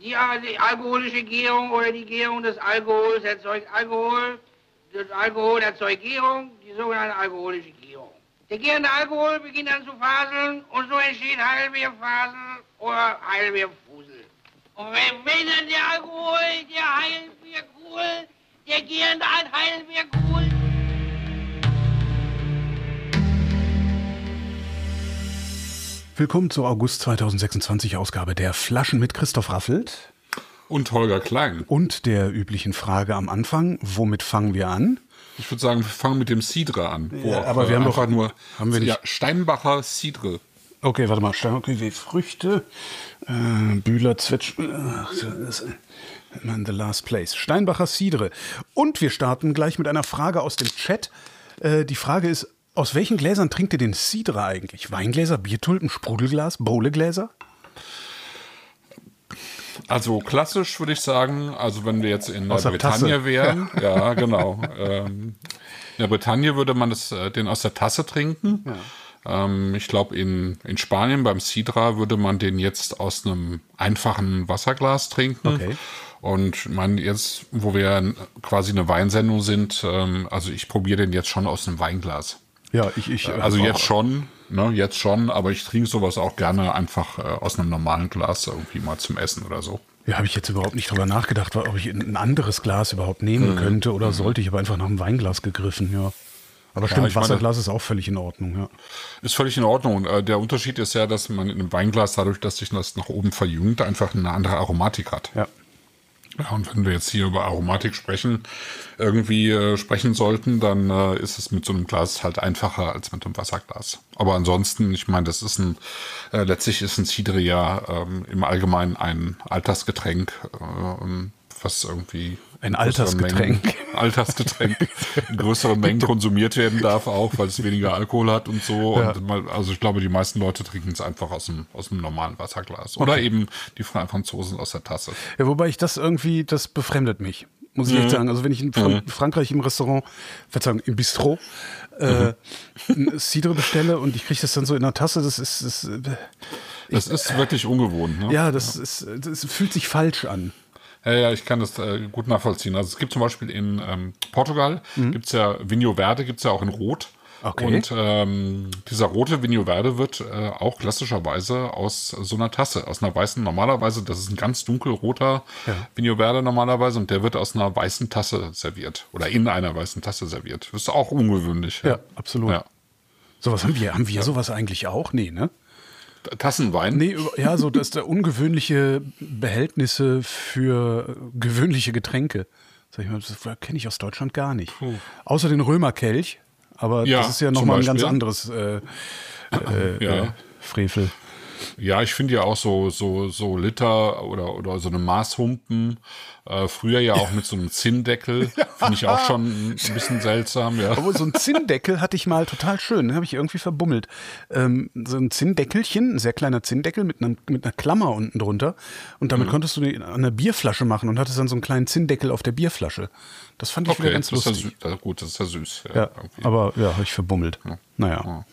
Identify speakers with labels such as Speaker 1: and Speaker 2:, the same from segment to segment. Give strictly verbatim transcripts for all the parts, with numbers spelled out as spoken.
Speaker 1: Die, die alkoholische Gärung oder die Gärung des Alkohols erzeugt Alkohol. Das Alkohol erzeugt Gärung, die sogenannte alkoholische Gärung. Der gärende Alkohol beginnt dann zu faseln und so entsteht Heidelbeerfasel oder Heidelbeerfusel. Und wenn, wenn dann der Alkohol, der Heidelbeerkohl, der gärende Heidelbeerkohl.
Speaker 2: Willkommen zur August zweitausendsechsundzwanzig Ausgabe der Flaschen mit Christoph Raffelt.
Speaker 3: Und Holger Klein.
Speaker 2: Und der üblichen Frage am Anfang, womit fangen wir an?
Speaker 3: Ich würde sagen, wir fangen mit dem Cidre an.
Speaker 2: Ja, aber wir haben
Speaker 3: einfach
Speaker 2: doch
Speaker 3: nur
Speaker 2: haben wir nicht,
Speaker 3: ja, Steinbacher Cidre.
Speaker 2: Okay, warte mal. Okay, Früchte, äh, Bühler, Zwetsch, äh, in the last place. Steinbacher Cidre. Und wir starten gleich mit einer Frage aus dem Chat. Äh, die Frage ist, aus welchen Gläsern trinkt ihr den Cidre eigentlich? Weingläser, Biertulpen, Sprudelglas, Bowlegläser?
Speaker 3: Also klassisch würde ich sagen, also wenn wir jetzt in der
Speaker 2: Aus der
Speaker 3: Bretagne
Speaker 2: Tasse.
Speaker 3: wären, ja genau, ähm, in der Bretagne würde man das, äh, den aus der Tasse trinken. Ja. Ähm, ich glaube in, in Spanien beim Cidre würde man den jetzt aus einem einfachen Wasserglas trinken.
Speaker 2: Okay.
Speaker 3: Und man jetzt, wo wir quasi eine Weinsendung sind, ähm, also ich probiere den jetzt schon aus einem Weinglas.
Speaker 2: Ja, ich, ich
Speaker 3: also jetzt schon, ne, jetzt schon, aber ich trinke sowas auch gerne einfach äh, aus einem normalen Glas irgendwie mal zum Essen oder so.
Speaker 2: Ja, habe ich jetzt überhaupt nicht drüber nachgedacht, ob ich ein anderes Glas überhaupt nehmen mhm. könnte oder mhm. sollte. Ich habe einfach nach einem Weinglas gegriffen, ja. Aber stimmt, ja, Wasserglas meine, ist auch völlig in Ordnung, ja.
Speaker 3: Ist völlig in Ordnung. Und, äh, der Unterschied ist ja, dass man in einem Weinglas, dadurch, dass sich das nach oben verjüngt, einfach eine andere Aromatik hat.
Speaker 2: Ja.
Speaker 3: Ja, und wenn wir jetzt hier über Aromatik sprechen, irgendwie äh, sprechen sollten, dann äh, ist es mit so einem Glas halt einfacher als mit einem Wasserglas. Aber ansonsten, ich meine, das ist ein, äh, letztlich ist ein Cidre ja ähm, im Allgemeinen ein Altersgetränk, äh, was irgendwie
Speaker 2: ein Altersgetränk,
Speaker 3: Mengen, Altersgetränk in größeren Mengen konsumiert werden darf auch, weil es weniger Alkohol hat und so. Ja. Und mal, also ich glaube, die meisten Leute trinken es einfach aus einem, aus einem normalen Wasserglas. Oder okay. eben die Franzosen aus der Tasse.
Speaker 2: Ja, wobei ich das irgendwie, das befremdet mich, muss ich mhm. echt sagen. Also wenn ich in Fran- mhm. Frankreich im Restaurant, Verzeihung, im Bistro, äh, mhm. ein Cidre bestelle und ich kriege das dann so in der Tasse, das ist... Das, äh,
Speaker 3: das
Speaker 2: ich,
Speaker 3: ist wirklich ungewohnt, ne?
Speaker 2: Ja, das, ja. Ist, das fühlt sich falsch an.
Speaker 3: Ja, ja, ich kann das äh, gut nachvollziehen. Also es gibt zum Beispiel in ähm, Portugal, mhm. gibt's ja Vinho Verde, gibt's ja auch in Rot.
Speaker 2: Okay.
Speaker 3: Und ähm, dieser rote Vinho Verde wird äh, auch klassischerweise aus so einer Tasse, aus einer weißen, normalerweise, das ist ein ganz dunkelroter ja. Vinho Verde normalerweise und der wird aus einer weißen Tasse serviert oder in einer weißen Tasse serviert. Das ist auch ungewöhnlich.
Speaker 2: Ja, ja absolut. Ja. Sowas haben wir, haben wir ja. sowas eigentlich auch? Nee, ne?
Speaker 3: Tassenwein?
Speaker 2: Nee, ja, so das da ungewöhnliche Behältnisse für gewöhnliche Getränke. Sag ich mal, das kenne ich aus Deutschland gar nicht. Puh. Außer den Römerkelch, aber ja, das ist ja nochmal ein ganz anderes äh, äh,
Speaker 3: ja.
Speaker 2: äh, Frevel.
Speaker 3: Ja, ich finde ja auch so so so Liter oder oder so eine Maßhumpen. Äh, früher ja auch mit so einem Zinndeckel. Finde ich auch schon ein bisschen seltsam. Ja.
Speaker 2: Aber so ein Zinndeckel hatte ich mal total schön. Den habe ich irgendwie verbummelt. Ähm, so ein Zinndeckelchen, ein sehr kleiner Zinndeckel mit einer, mit einer Klammer unten drunter. Und damit mhm. konntest du die an einer Bierflasche machen und hattest dann so einen kleinen Zinndeckel auf der Bierflasche. Das fand ich okay, wieder ganz
Speaker 3: das
Speaker 2: lustig.
Speaker 3: Ist ja süß. Gut, das ist ja süß.
Speaker 2: Ja, ja aber ja, habe ich verbummelt. Ja. Naja.
Speaker 3: Ja.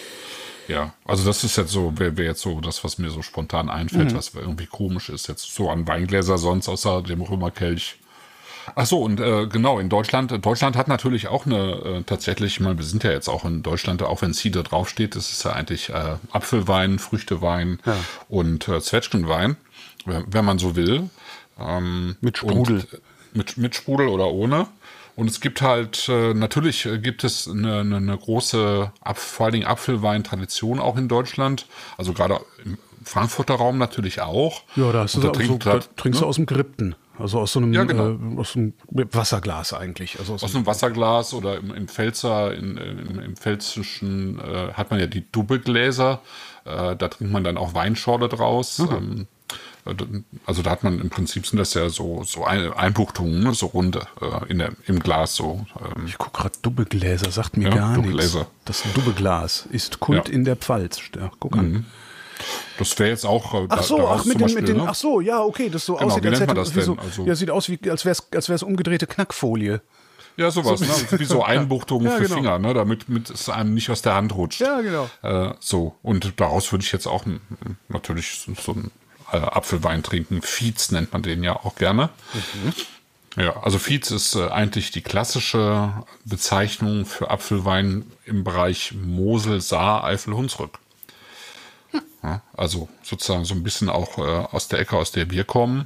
Speaker 3: Ja, also das ist jetzt so, wäre wär jetzt so das, was mir so spontan einfällt, mhm. was irgendwie komisch ist. Jetzt so an Weingläser sonst außer dem Römerkelch. Ach so, und äh, genau, in Deutschland, Deutschland hat natürlich auch eine, äh, tatsächlich, ich meine, wir sind ja jetzt auch in Deutschland, auch wenn Cidre draufsteht, das ist ja eigentlich äh, Apfelwein, Früchtewein ja. und äh, Zwetschgenwein, wenn man so will. Ähm,
Speaker 2: mit Sprudel.
Speaker 3: Mit, mit Sprudel oder ohne. Und es gibt halt, äh, natürlich gibt es eine, eine, eine große, Apf- vor allen Dingen Apfelwein-Tradition auch in Deutschland. Also gerade im Frankfurter Raum natürlich auch.
Speaker 2: Ja, da, hast du
Speaker 3: da,
Speaker 2: so,
Speaker 3: trinkt,
Speaker 2: da
Speaker 3: halt,
Speaker 2: trinkst
Speaker 3: ne?
Speaker 2: du aus dem Gerippten. Also aus so einem,
Speaker 3: ja, genau.
Speaker 2: äh, aus einem Wasserglas eigentlich. Also aus,
Speaker 3: aus einem Wasserglas oder im, im Pfälzer, in, im, im Pfälzischen äh, hat man ja die Doppelgläser. Äh, da trinkt man dann auch Weinschorle draus. Mhm. Ähm, Also da hat man im Prinzip sind das ja so so Einbuchtungen, ne? So runde äh, in der, im Glas so. Ähm.
Speaker 2: Ich gucke gerade Doppelgläser, sagt mir
Speaker 3: ja,
Speaker 2: gar
Speaker 3: nichts.
Speaker 2: Das Doppelglas ist Kult ja. in der Pfalz. Ja, guck an.
Speaker 3: Mhm. Das wäre jetzt auch. Äh,
Speaker 2: ach so,
Speaker 3: da,
Speaker 2: ach mit den,
Speaker 3: Beispiel,
Speaker 2: mit den,
Speaker 3: ne?
Speaker 2: ach so, ja, okay, das so
Speaker 3: genau,
Speaker 2: aussieht,
Speaker 3: wie
Speaker 2: als
Speaker 3: nennt man
Speaker 2: hätte
Speaker 3: das
Speaker 2: wie
Speaker 3: denn?
Speaker 2: so,
Speaker 3: Also,
Speaker 2: ja, sieht aus wie als wäre es als wäre es umgedrehte Knackfolie.
Speaker 3: Ja, sowas, so, ne? Wie so Einbuchtungen
Speaker 2: ja,
Speaker 3: für
Speaker 2: genau.
Speaker 3: Finger, ne? Damit mit es einem nicht aus der Hand rutscht.
Speaker 2: Ja, genau.
Speaker 3: Äh, so, und daraus würde ich jetzt auch natürlich so, so ein äh, Apfelwein trinken. Viez nennt man den ja auch gerne. Mhm. Ja, also Viez ist äh, eigentlich die klassische Bezeichnung für Apfelwein im Bereich Mosel, Saar, Eifel, Hunsrück. Hm. Ja, also sozusagen so ein bisschen auch äh, aus der Ecke, aus der wir kommen.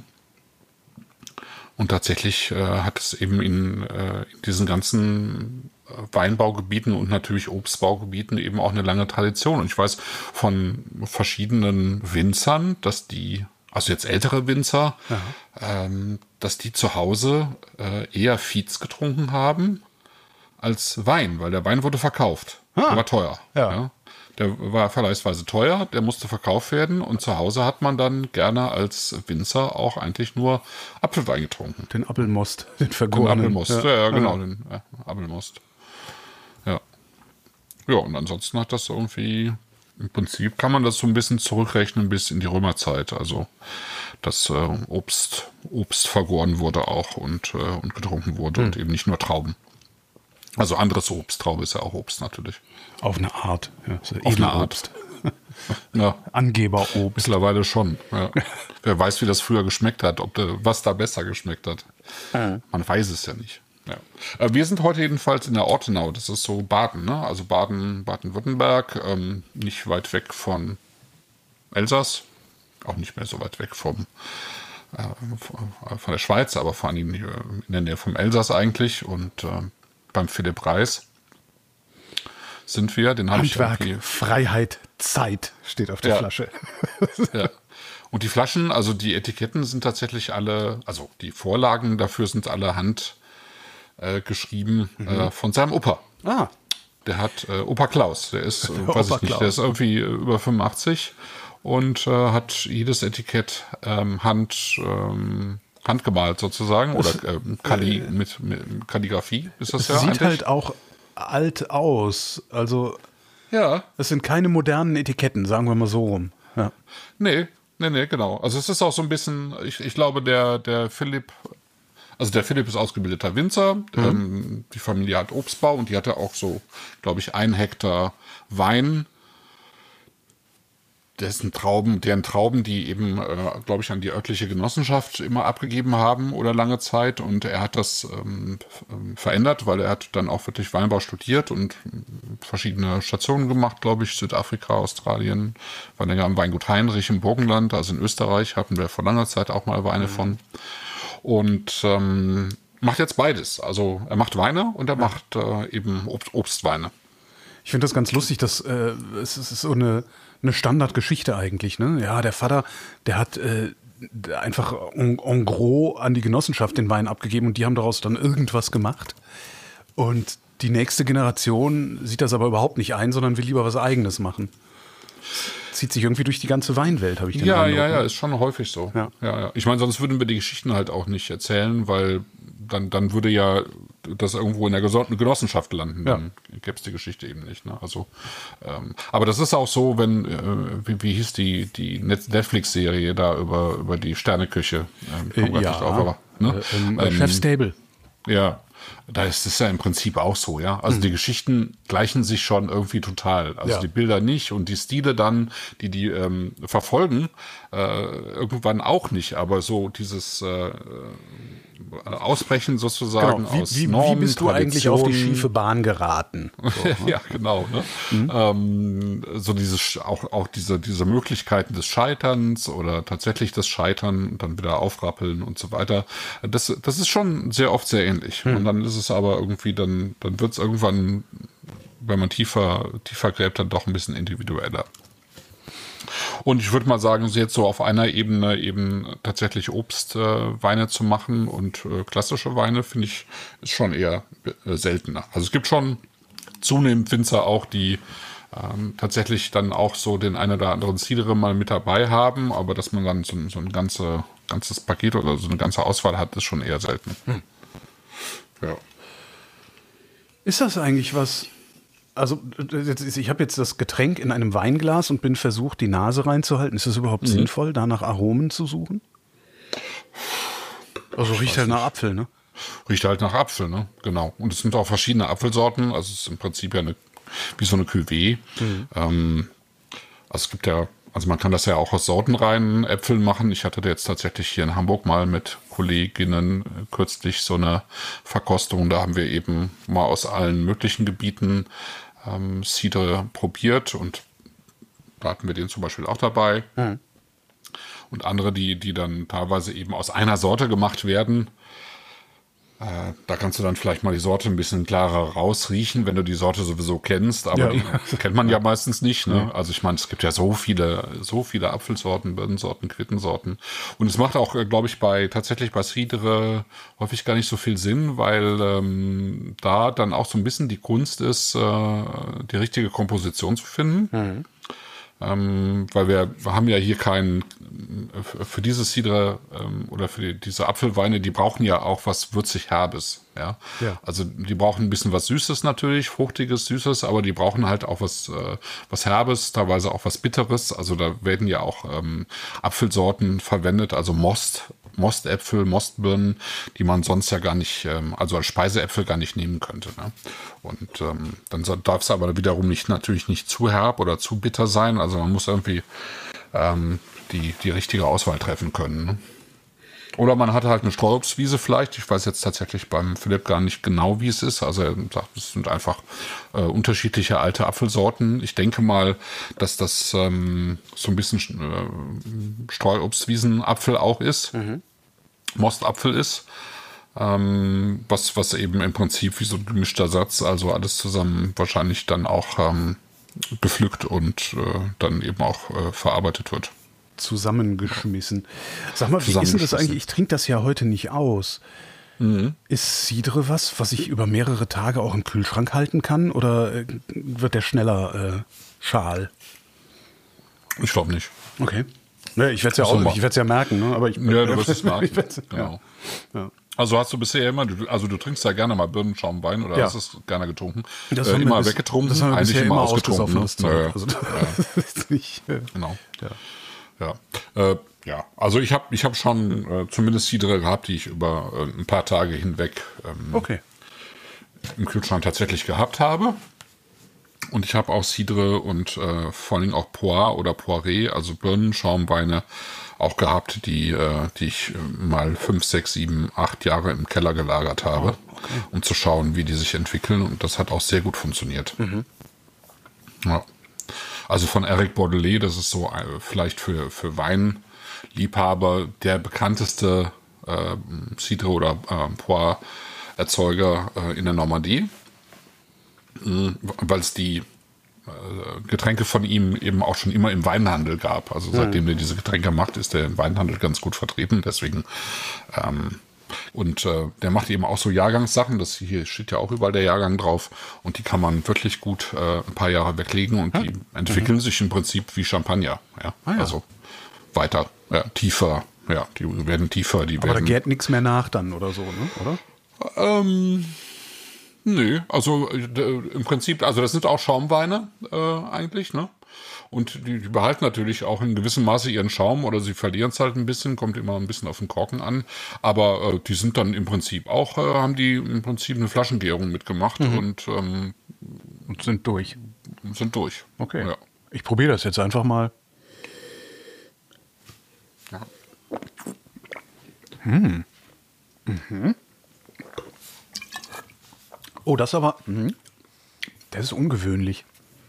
Speaker 3: Und tatsächlich äh, hat es eben in, äh, in diesen ganzen Weinbaugebieten und natürlich Obstbaugebieten eben auch eine lange Tradition. Und ich weiß von verschiedenen Winzern, dass die, also jetzt ältere Winzer, ähm, dass die zu Hause äh, eher Viez getrunken haben als Wein, weil der Wein wurde verkauft. Ah. Der war teuer.
Speaker 2: Ja.
Speaker 3: Ja. Der war vergleichsweise teuer, der musste verkauft werden und zu Hause hat man dann gerne als Winzer auch eigentlich nur Apfelwein getrunken.
Speaker 2: Den Appelmost, den vergorenen.
Speaker 3: Den Appelmost, ja, ja genau, ja. den ja, Appelmost. Ja. Ja, und ansonsten hat das irgendwie, im Prinzip kann man das so ein bisschen zurückrechnen bis in die Römerzeit. Also, dass äh, Obst, Obst vergoren wurde auch und, äh, und getrunken wurde hm. und eben nicht nur Trauben. Also anderes Obst, Traube ist ja auch Obst natürlich.
Speaker 2: Auf eine Art. Ja, so
Speaker 3: Auf eine Art. Ja.
Speaker 2: Angeberobst.
Speaker 3: Mittlerweile schon. Ja. Wer weiß, wie das früher geschmeckt hat, ob der, was da besser geschmeckt hat. Mhm. Man weiß es ja nicht. Ja. Wir sind heute jedenfalls in der Ortenau. Das ist so Baden, ne? Also Baden, Baden-Württemberg, ähm, nicht weit weg von Elsass, auch nicht mehr so weit weg vom äh, von der Schweiz, aber vor allem in der Nähe vom Elsass eigentlich. Und äh, beim Philipp Reis sind wir. Den habe ich
Speaker 2: Handwerk, Freiheit, Zeit steht auf der
Speaker 3: ja.
Speaker 2: Flasche.
Speaker 3: Ja. Und die Flaschen, also die Etiketten sind tatsächlich alle, also die Vorlagen dafür sind alle hand äh, geschrieben mhm. äh, von seinem Opa.
Speaker 2: Ah.
Speaker 3: Der hat äh, Opa Klaus, der ist,
Speaker 2: der
Speaker 3: weiß
Speaker 2: Opa
Speaker 3: ich nicht,
Speaker 2: Klaus.
Speaker 3: der ist irgendwie über fünfundachtzig und äh, hat jedes Etikett ähm, Hand, ähm, handgemalt sozusagen oder äh, Kalli, mit, mit Kalligrafie ist das
Speaker 2: es
Speaker 3: ja
Speaker 2: sieht
Speaker 3: eigentlich.
Speaker 2: halt auch alt aus. Also
Speaker 3: ja.
Speaker 2: Es sind keine modernen Etiketten, sagen wir mal so rum. Ja.
Speaker 3: Nee, nee, nee, genau. Also es ist auch so ein bisschen, ich, ich glaube, der, der Philipp, also der Philipp ist ausgebildeter Winzer, mhm. ähm, die Familie hat Obstbau und die hatte auch so, glaube ich, ein Hektar Wein, dessen Trauben, deren Trauben, die eben, äh, glaube ich, an die örtliche Genossenschaft immer abgegeben haben oder lange Zeit. Und er hat das ähm, verändert, weil er hat dann auch wirklich Weinbau studiert und verschiedene Stationen gemacht, glaube ich, Südafrika, Australien, war länger am Weingut Heinrich im Burgenland, also in Österreich, hatten wir vor langer Zeit auch mal Weine mhm. von. Und ähm, macht jetzt beides. Also er macht Weine und er macht äh, eben Obst, Obstweine.
Speaker 2: Ich finde das ganz lustig, dass äh, es ist so eine eine Standardgeschichte eigentlich, ne? Ja, der Vater, der hat äh, einfach en, en gros an die Genossenschaft den Wein abgegeben und die haben daraus dann irgendwas gemacht. Und die nächste Generation sieht das aber überhaupt nicht ein, sondern will lieber was Eigenes machen. Zieht sich irgendwie durch die ganze Weinwelt, habe ich den
Speaker 3: Ja,
Speaker 2: Eindruck.
Speaker 3: ja, ja, ist schon häufig so.
Speaker 2: Ja.
Speaker 3: Ja, ja. Ich meine, sonst würden wir die Geschichten halt auch nicht erzählen, weil dann, dann würde ja das irgendwo in der Genossenschaft landen.
Speaker 2: Ja.
Speaker 3: Dann gäbe es die Geschichte eben nicht. Ne? Also, ähm, aber das ist auch so, wenn, äh, wie, wie hieß die, die Netflix-Serie da über, über die Sterneküche? Ähm, kommt grad
Speaker 2: ja,
Speaker 3: nicht drauf, aber, ne?
Speaker 2: äh, ähm,
Speaker 3: ähm,
Speaker 2: Chef Stable.
Speaker 3: Ja, da ist es ja im Prinzip auch so, ja. Also mhm. die Geschichten gleichen sich schon irgendwie total. Also
Speaker 2: ja.
Speaker 3: die Bilder nicht und die Stile dann, die die ähm, verfolgen, äh, irgendwann auch nicht. Aber so dieses äh, Ausbrechen sozusagen
Speaker 2: genau. wie,
Speaker 3: aus
Speaker 2: wie,
Speaker 3: Normen,
Speaker 2: wie bist du eigentlich auf die schiefe Bahn geraten?
Speaker 3: So, ne? Ja, genau. Ne? Mhm. Ähm, so dieses auch auch diese diese Möglichkeiten des Scheiterns oder tatsächlich das Scheitern, dann wieder aufrappeln und so weiter. Das das ist schon sehr oft sehr ähnlich. Mhm. Und dann ist es aber irgendwie dann dann wird es irgendwann, wenn man tiefer tiefer gräbt, dann doch ein bisschen individueller. Und ich würde mal sagen, jetzt so auf einer Ebene eben tatsächlich Obstweine äh, zu machen und äh, klassische Weine, finde ich, ist schon eher äh, seltener. Also es gibt schon zunehmend Winzer auch, die ähm, tatsächlich dann auch so den einen oder anderen Cidre mal mit dabei haben, aber dass man dann so, so ein ganze, ganzes Paket oder so eine ganze Auswahl hat, ist schon eher selten. Hm. Ja.
Speaker 2: Ist das eigentlich was... Also ich habe jetzt das Getränk in einem Weinglas und bin versucht, die Nase reinzuhalten. Ist es überhaupt mhm. sinnvoll, da nach Aromen zu suchen? Also ich riecht halt nach Apfel, ne?
Speaker 3: Riecht halt nach Apfel, ne? Genau. Und es sind auch verschiedene Apfelsorten. Also es ist im Prinzip ja eine, wie so eine Cuvée. Mhm. Ähm, also es gibt ja also man kann das ja auch aus sortenreinen Äpfeln machen. Ich hatte jetzt tatsächlich hier in Hamburg mal mit Kolleginnen kürzlich so eine Verkostung. Da haben wir eben mal aus allen möglichen Gebieten ähm, Cider probiert und da hatten wir den zum Beispiel auch dabei. Mhm. Und andere, die, die dann teilweise eben aus einer Sorte gemacht werden. Äh, da kannst du dann vielleicht mal die Sorte ein bisschen klarer rausriechen, wenn du die Sorte sowieso kennst, aber ja. Die kennt man ja meistens nicht. Ne? Also ich meine, es gibt ja so viele, so viele Apfelsorten, Birnensorten, Quittensorten. Und es macht auch, glaube ich, bei tatsächlich bei Cidre häufig gar nicht so viel Sinn, weil ähm, da dann auch so ein bisschen die Kunst ist, äh, die richtige Komposition zu finden. Mhm. Ähm, weil wir, wir haben ja hier keinen, für diese Cidre ähm, oder für die, diese Apfelweine, die brauchen ja auch was würzig-Herbes. Ja? Ja. Also die brauchen ein bisschen was Süßes natürlich, Fruchtiges, Süßes, aber die brauchen halt auch was, äh, was Herbes, teilweise auch was Bitteres. Also da werden ja auch ähm, Apfelsorten verwendet, also Most, Mostäpfel, Mostbirnen, die man sonst ja gar nicht, ähm, also als Speiseäpfel gar nicht nehmen könnte. Ne? Und ähm, dann darf es aber wiederum nicht natürlich nicht zu herb oder zu bitter sein. Also man muss irgendwie ähm, die, die richtige Auswahl treffen können. Ne? Oder man hat halt eine Streuobstwiese vielleicht. Ich weiß jetzt tatsächlich beim Philipp gar nicht genau, wie es ist. Also er sagt, es sind einfach äh, unterschiedliche alte Apfelsorten. Ich denke mal, dass das ähm, so ein bisschen äh, Streuobstwiesenapfel auch ist. Mhm. Mostapfel ist. Ähm, was, was eben im Prinzip wie so ein gemischter Satz, also alles zusammen wahrscheinlich dann auch ähm, gepflückt und äh, dann eben auch äh, verarbeitet wird.
Speaker 2: Zusammengeschmissen. Sag mal, wie ist denn das eigentlich? Ich trinke das ja heute nicht aus. Mhm. Ist Cidre was, was ich über mehrere Tage auch im Kühlschrank halten kann? Oder äh, wird der schneller äh, schal?
Speaker 3: Ich glaube nicht.
Speaker 2: Okay. Ja, ich werde es ja auch, ich werde es ja merken, ne? Aber ich,
Speaker 3: ja, du wirst es merken.
Speaker 2: Genau.
Speaker 3: Ja. Also hast du bisher immer, also du trinkst ja gerne mal Birnenschaumwein oder ja. hast es gerne getrunken?
Speaker 2: Das
Speaker 3: äh,
Speaker 2: haben
Speaker 3: immer
Speaker 2: wir
Speaker 3: weggetrunken,
Speaker 2: das haben wir
Speaker 3: eigentlich
Speaker 2: immer,
Speaker 3: immer
Speaker 2: ausgetrunken. Ne?
Speaker 3: Das Zeug.
Speaker 2: Also, das ja. ist nicht, äh,
Speaker 3: genau.
Speaker 2: Ja.
Speaker 3: Ja, äh, ja. Also ich habe ich hab schon äh, zumindest Cidre gehabt, die ich über äh, ein paar Tage hinweg ähm,
Speaker 2: okay.
Speaker 3: im Kühlschrank tatsächlich gehabt habe. Und ich habe auch Cidre und äh, vor allem auch Poire oder Poiré, also Birnenschaumweine, auch gehabt, die, äh, die ich äh, mal fünf, sechs, sieben, acht Jahre im Keller gelagert habe, oh, okay. um zu schauen, wie die sich entwickeln. Und das hat auch sehr gut funktioniert. Mhm. Ja. Also von Eric Bordelais, das ist so äh, vielleicht für, für Weinliebhaber der bekannteste äh, Cidre oder äh, Poire-Erzeuger äh, in der Normandie, mhm. weil es die Getränke von ihm eben auch schon immer im Weinhandel gab. Also seitdem mhm. er diese Getränke macht, ist der im Weinhandel ganz gut vertreten. Deswegen ähm, und äh, der macht eben auch so Jahrgangssachen. Das hier steht ja auch überall der Jahrgang drauf. Und die kann man wirklich gut äh, ein paar Jahre weglegen und ja. die entwickeln mhm. sich im Prinzip wie Champagner. Ja? Ah, ja. Also weiter, ja, tiefer. Ja, die werden tiefer. Die
Speaker 2: Aber
Speaker 3: werden,
Speaker 2: da gärt nichts mehr nach dann oder so, ne? Oder?
Speaker 3: Ähm... Nö, also äh, im Prinzip, also das sind auch Schaumweine äh, eigentlich, ne? Und die, die behalten natürlich auch in gewissem Maße ihren Schaum oder sie verlieren es halt ein bisschen, kommt immer ein bisschen auf den Korken an. Aber äh, die sind dann im Prinzip auch, äh, haben die im Prinzip eine Flaschengärung mitgemacht mhm. und, ähm,
Speaker 2: und sind durch.
Speaker 3: Sind durch.
Speaker 2: Okay. Ja. Ich probiere das jetzt einfach mal.
Speaker 3: Ja.
Speaker 2: Hm. Mhm. Oh, das aber, mh, das ist ungewöhnlich.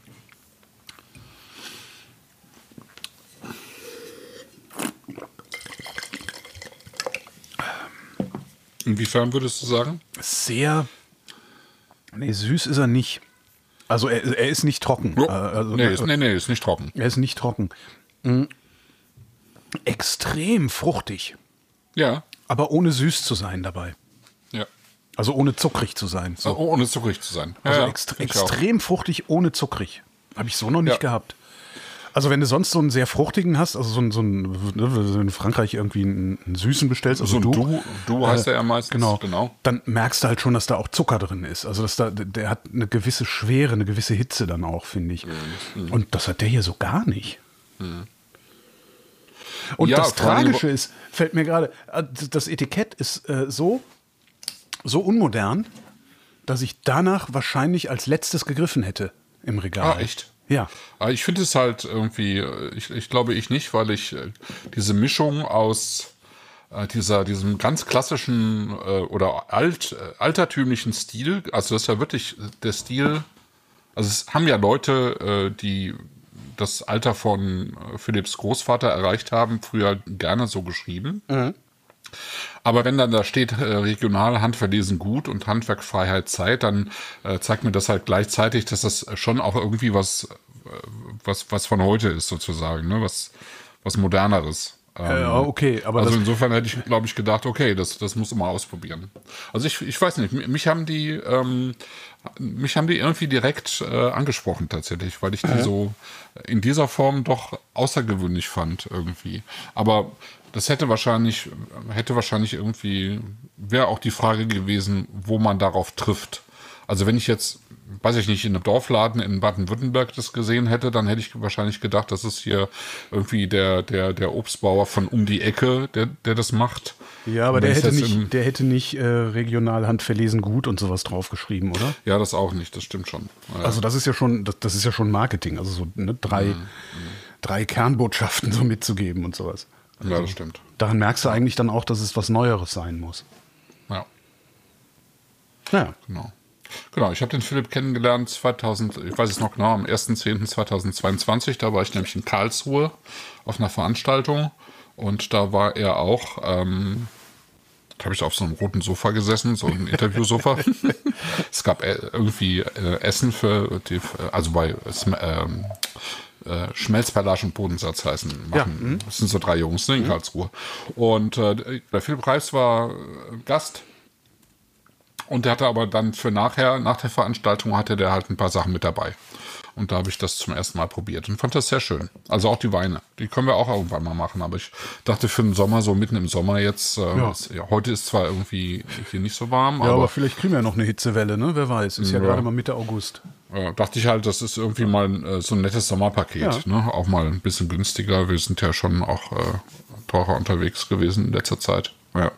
Speaker 3: Inwiefern würdest du sagen?
Speaker 2: Sehr, nee, süß ist er nicht. Also er, er ist nicht trocken.
Speaker 3: Oh,
Speaker 2: also,
Speaker 3: nee, ist, nee, nee, ist nicht trocken.
Speaker 2: Er ist nicht trocken. Mhm. Extrem fruchtig.
Speaker 3: Ja.
Speaker 2: Aber ohne süß zu sein dabei.
Speaker 3: Ja.
Speaker 2: Also ohne zuckrig zu sein. So.
Speaker 3: Oh, ohne zuckrig zu sein.
Speaker 2: Also
Speaker 3: ja,
Speaker 2: extre extrem fruchtig, ohne zuckrig. Habe ich so noch nicht ja. gehabt. Also wenn du sonst so einen sehr fruchtigen hast, also so einen, so einen wenn du in Frankreich irgendwie einen, einen süßen bestellst, also
Speaker 3: so ein
Speaker 2: du,
Speaker 3: du, du heißt äh, er ja meistens,
Speaker 2: genau,
Speaker 3: genau,
Speaker 2: dann merkst du halt schon, dass da auch Zucker drin ist. Also dass da, der hat eine gewisse Schwere, eine gewisse Hitze dann auch, finde ich. Mhm. Und das hat der hier so gar nicht. Mhm. Und ja, das Tragische ist, fällt mir gerade, das Etikett ist äh, so, so unmodern, dass ich danach wahrscheinlich als letztes gegriffen hätte im Regal.
Speaker 3: Ah, echt?
Speaker 2: Ja.
Speaker 3: Aber ich finde es halt irgendwie, ich, ich glaube ich nicht, weil ich äh, diese Mischung aus äh, dieser, diesem ganz klassischen äh, oder alt, äh, altertümlichen Stil, also das ist ja wirklich der Stil, also es haben ja Leute, äh, die das Alter von äh, Philipps Großvater erreicht haben, früher gerne so geschrieben. Mhm. Aber wenn dann da steht, äh, regional Handverlesen gut und Handwerkfreiheit Zeit, dann äh, zeigt mir das halt gleichzeitig, dass das schon auch irgendwie was, äh, was, was von heute ist sozusagen, ne? Was, was moderneres. Ähm,
Speaker 2: Ja, okay, aber
Speaker 3: also
Speaker 2: das,
Speaker 3: insofern hätte ich, glaube ich, gedacht, okay, das, das muss man mal ausprobieren. Also ich, ich weiß nicht, mich haben die, ähm, mich haben die irgendwie direkt äh, angesprochen tatsächlich, weil ich die so in dieser Form doch außergewöhnlich fand irgendwie. Aber das hätte wahrscheinlich, hätte wahrscheinlich irgendwie, wäre auch die Frage gewesen, wo man darauf trifft. Also wenn ich jetzt, weiß ich nicht, in einem Dorfladen in Baden-Württemberg das gesehen hätte, dann hätte ich wahrscheinlich gedacht, das ist hier irgendwie der, der, der Obstbauer von um die Ecke, der, der das macht.
Speaker 2: Ja, aber der hätte, nicht, der hätte nicht äh, regional Handverlesen gut und sowas draufgeschrieben, oder?
Speaker 3: Ja, das auch nicht, das stimmt schon. Ja.
Speaker 2: Also das ist ja schon, das, das ist ja schon Marketing, also so ne, drei, mhm. drei Kernbotschaften so mitzugeben und sowas. Also
Speaker 3: ja, das stimmt.
Speaker 2: Daran merkst du eigentlich dann auch, dass es was Neueres sein muss.
Speaker 3: Ja.
Speaker 2: Ja.
Speaker 3: Genau. Genau, ich habe den Philipp kennengelernt zweitausend, ich weiß es noch genau, am erster zehnter zweitausendzweiundzwanzig, da war ich nämlich in Karlsruhe auf einer Veranstaltung und da war er auch, ähm, da habe ich auf so einem roten Sofa gesessen, so ein Interviewsofa. Es gab äh, irgendwie äh, Essen für, die, also bei ähm, äh, Schmelzperlage und Bodensatz heißen. Machen. Ja. Das sind so drei Jungs, ne, in Karlsruhe. Und äh, der Philipp Reis war äh, Gast. Und der hatte aber dann für nachher, nach der Veranstaltung, hatte der halt ein paar Sachen mit dabei. Und da habe ich das zum ersten Mal probiert und fand das sehr schön. Also auch die Weine. Die können wir auch irgendwann mal machen. Aber ich dachte für den Sommer, so mitten im Sommer jetzt, äh,
Speaker 2: ja.
Speaker 3: Ist, ja, heute ist zwar irgendwie hier nicht so warm.
Speaker 2: Ja, aber, aber vielleicht kriegen wir ja noch eine Hitzewelle, ne? Wer weiß. Ist ja, ja gerade mal Mitte August.
Speaker 3: Ja, dachte ich halt, das ist irgendwie mal äh, so ein nettes Sommerpaket. Ja. Ne? Auch mal ein bisschen günstiger. Wir sind ja schon auch äh, teurer unterwegs gewesen in letzter Zeit. Ja.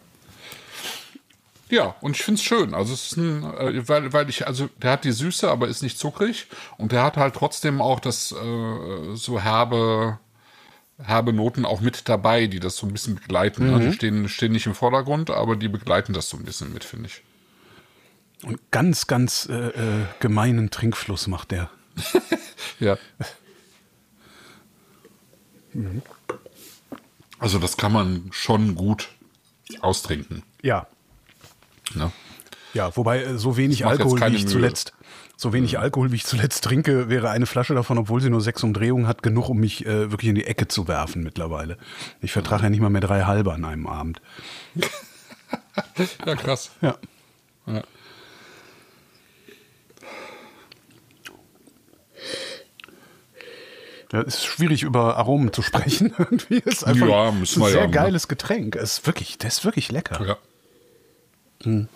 Speaker 3: Ja, und ich finde es schön. Also es ist ein, äh, weil, weil ich, also der hat die Süße, aber ist nicht zuckrig. Und der hat halt trotzdem auch das äh, so herbe, herbe Noten auch mit dabei, die das so ein bisschen begleiten. Mhm. Ne? Die stehen, stehen nicht im Vordergrund, aber die begleiten das so ein bisschen mit, finde ich.
Speaker 2: Und ganz, ganz äh, äh, gemeinen Trinkfluss macht der.
Speaker 3: Ja. Mhm. Also das kann man schon gut austrinken.
Speaker 2: Ja.
Speaker 3: Ne?
Speaker 2: Ja, wobei äh, so wenig Alkohol, wie ich Mühe. zuletzt, so wenig mhm. Alkohol, wie ich zuletzt trinke, wäre eine Flasche davon, obwohl sie nur sechs Umdrehungen hat, genug, um mich äh, wirklich in die Ecke zu werfen mittlerweile. Ich vertrage ja nicht mal mehr drei halbe an einem Abend.
Speaker 3: Ja, krass.
Speaker 2: Ja.
Speaker 3: Ja.
Speaker 2: Ja, es ist schwierig, über Aromen zu sprechen. Irgendwie ist einfach
Speaker 3: ja,
Speaker 2: ein sehr
Speaker 3: ja,
Speaker 2: geiles ne? Getränk. Es ist wirklich, das ist wirklich lecker.
Speaker 3: Ja.
Speaker 2: Hm.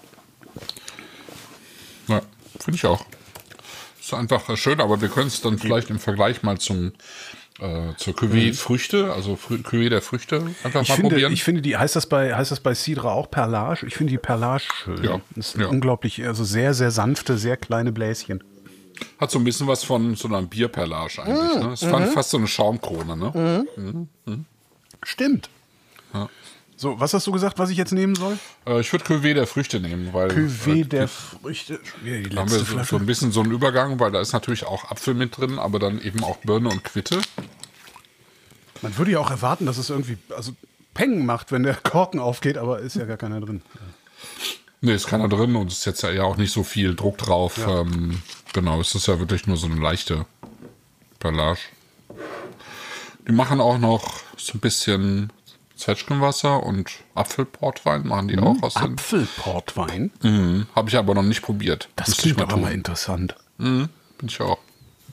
Speaker 3: Ja, finde ich auch. Ist einfach schön, aber wir können es dann vielleicht im Vergleich mal zum äh, zur Cuvée mhm. Früchte, also Fr- Cuvée der Früchte einfach
Speaker 2: ich
Speaker 3: mal
Speaker 2: finde,
Speaker 3: probieren.
Speaker 2: Ich finde die, heißt das bei, heißt das bei Cidre auch Perlage? Ich finde die Perlage schön.
Speaker 3: Ja.
Speaker 2: Das ist
Speaker 3: ja.
Speaker 2: unglaublich, also sehr, sehr sanfte, sehr kleine Bläschen.
Speaker 3: Hat so ein bisschen was von so einer Bierperlage eigentlich. Mhm. Ne? Es war mhm. fast so eine Schaumkrone. Ne?
Speaker 2: Mhm. Mhm. Mhm. Stimmt.
Speaker 3: Ja.
Speaker 2: So, was hast du gesagt, was ich jetzt nehmen soll?
Speaker 3: Äh, ich würde Cuvée der Früchte nehmen, weil
Speaker 2: Cuvée
Speaker 3: äh,
Speaker 2: der Früchte. Die
Speaker 3: da haben wir so, so ein bisschen so einen Übergang, weil da ist natürlich auch Apfel mit drin, aber dann eben auch Birne und Quitte.
Speaker 2: Man würde ja auch erwarten, dass es irgendwie also Peng macht, wenn der Korken aufgeht, aber ist ja gar keiner drin.
Speaker 3: Nee, ist keiner drin und es ist jetzt ja auch nicht so viel Druck drauf. Ja. Ähm, genau, es ist ja wirklich nur so eine leichte Perlage. Die machen auch noch so ein bisschen Zwetschgenwasser und Apfelportwein machen die mmh, auch aus den
Speaker 2: Apfelportwein?
Speaker 3: Mhm, habe ich aber noch nicht probiert.
Speaker 2: Das Müsste klingt aber mal interessant.
Speaker 3: Mhm, bin ich auch.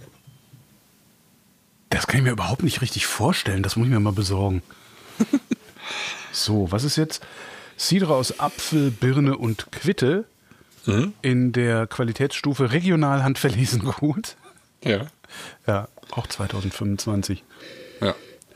Speaker 2: Das kann ich mir überhaupt nicht richtig vorstellen. Das muss ich mir mal besorgen. So, was ist jetzt? Cidre aus Apfel, Birne und Quitte mhm. in der Qualitätsstufe regional handverlesen gut.
Speaker 3: Ja.
Speaker 2: Ja, auch zwanzig fünfundzwanzig.
Speaker 3: Ja.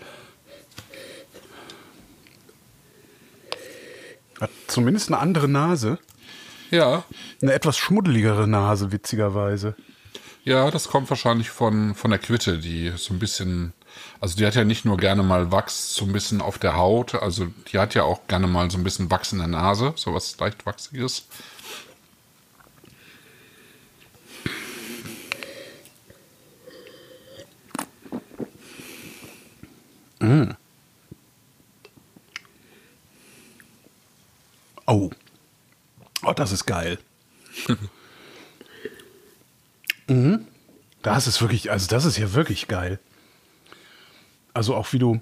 Speaker 2: Hat zumindest eine andere Nase.
Speaker 3: Ja.
Speaker 2: Eine etwas schmuddeligere Nase, witzigerweise.
Speaker 3: Ja, das kommt wahrscheinlich von, von der Quitte, die so ein bisschen, also die hat ja nicht nur gerne mal Wachs so ein bisschen auf der Haut, also die hat ja auch gerne mal so ein bisschen Wachs in der Nase, so was leicht Wachsiges.
Speaker 2: Mm. Oh. Oh, das ist geil. Mhm. Das ist wirklich, also das ist ja wirklich geil. Also auch wie du.